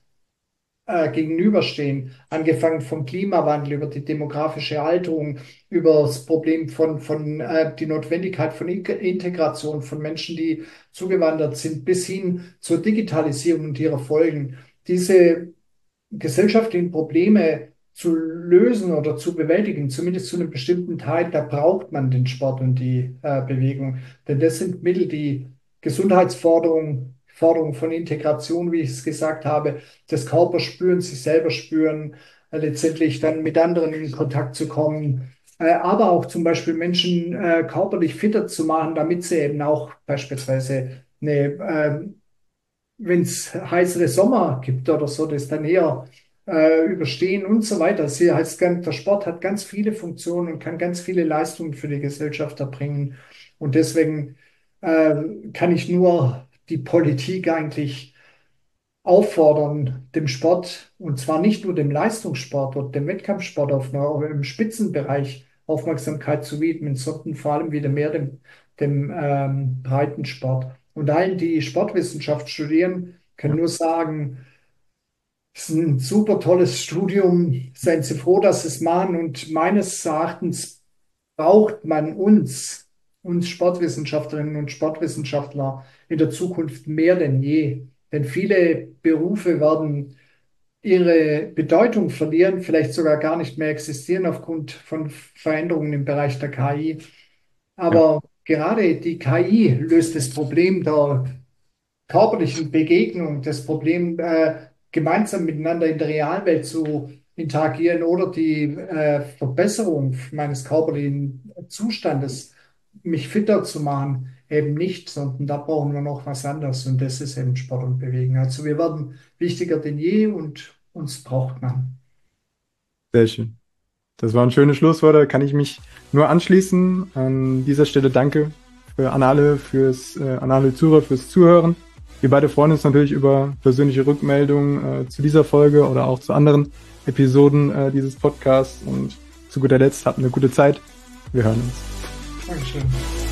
gegenüberstehen, angefangen vom Klimawandel über die demografische Alterung, über das Problem von die Notwendigkeit von Integration von Menschen, die zugewandert sind, bis hin zur Digitalisierung und ihrer Folgen. Diese gesellschaftlichen Probleme zu lösen oder zu bewältigen, zumindest zu einem bestimmten Teil, da braucht man den Sport und die Bewegung. Denn das sind Mittel, die Gesundheitsforderung, Forderung von Integration, wie ich es gesagt habe, des Körpers spüren, sich selber spüren, letztendlich dann mit anderen in Kontakt zu kommen, aber auch zum Beispiel Menschen körperlich fitter zu machen, damit sie eben auch beispielsweise wenn es heißere Sommer gibt oder so, das dann eher überstehen und so weiter. Der Sport hat ganz viele Funktionen und kann ganz viele Leistungen für die Gesellschaft erbringen. Und deswegen kann ich nur die Politik eigentlich auffordern, dem Sport, und zwar nicht nur dem Leistungssport oder dem Wettkampfsport im Spitzenbereich Aufmerksamkeit zu widmen, sondern vor allem wieder mehr dem Breitensport. Und allen, die Sportwissenschaft studieren, können
Ja,
nur sagen, es ist ein super tolles Studium. Seien Sie froh, dass Sie es machen. Und meines Erachtens braucht man uns Sportwissenschaftlerinnen und Sportwissenschaftler in der Zukunft mehr denn je. Denn viele Berufe werden ihre Bedeutung verlieren, vielleicht sogar gar nicht mehr existieren aufgrund von Veränderungen im Bereich der KI.
ja,
Aber gerade die KI löst das Problem der körperlichen Begegnung, das Problem, gemeinsam miteinander in der Realwelt zu interagieren oder die Verbesserung meines körperlichen Zustandes, mich fitter zu machen, eben nicht, sondern da brauchen wir noch was anderes und das ist eben Sport und Bewegung. Also wir werden wichtiger denn je und uns braucht man.
sehr schön. Das waren schöne Schlussworte, kann ich mich nur anschließen. An dieser Stelle danke an alle Zuhörer fürs Zuhören. Wir beide freuen uns natürlich über persönliche Rückmeldungen zu dieser Folge oder auch zu anderen Episoden dieses Podcasts. Und zu guter Letzt habt eine gute Zeit. Wir hören uns.
Dankeschön.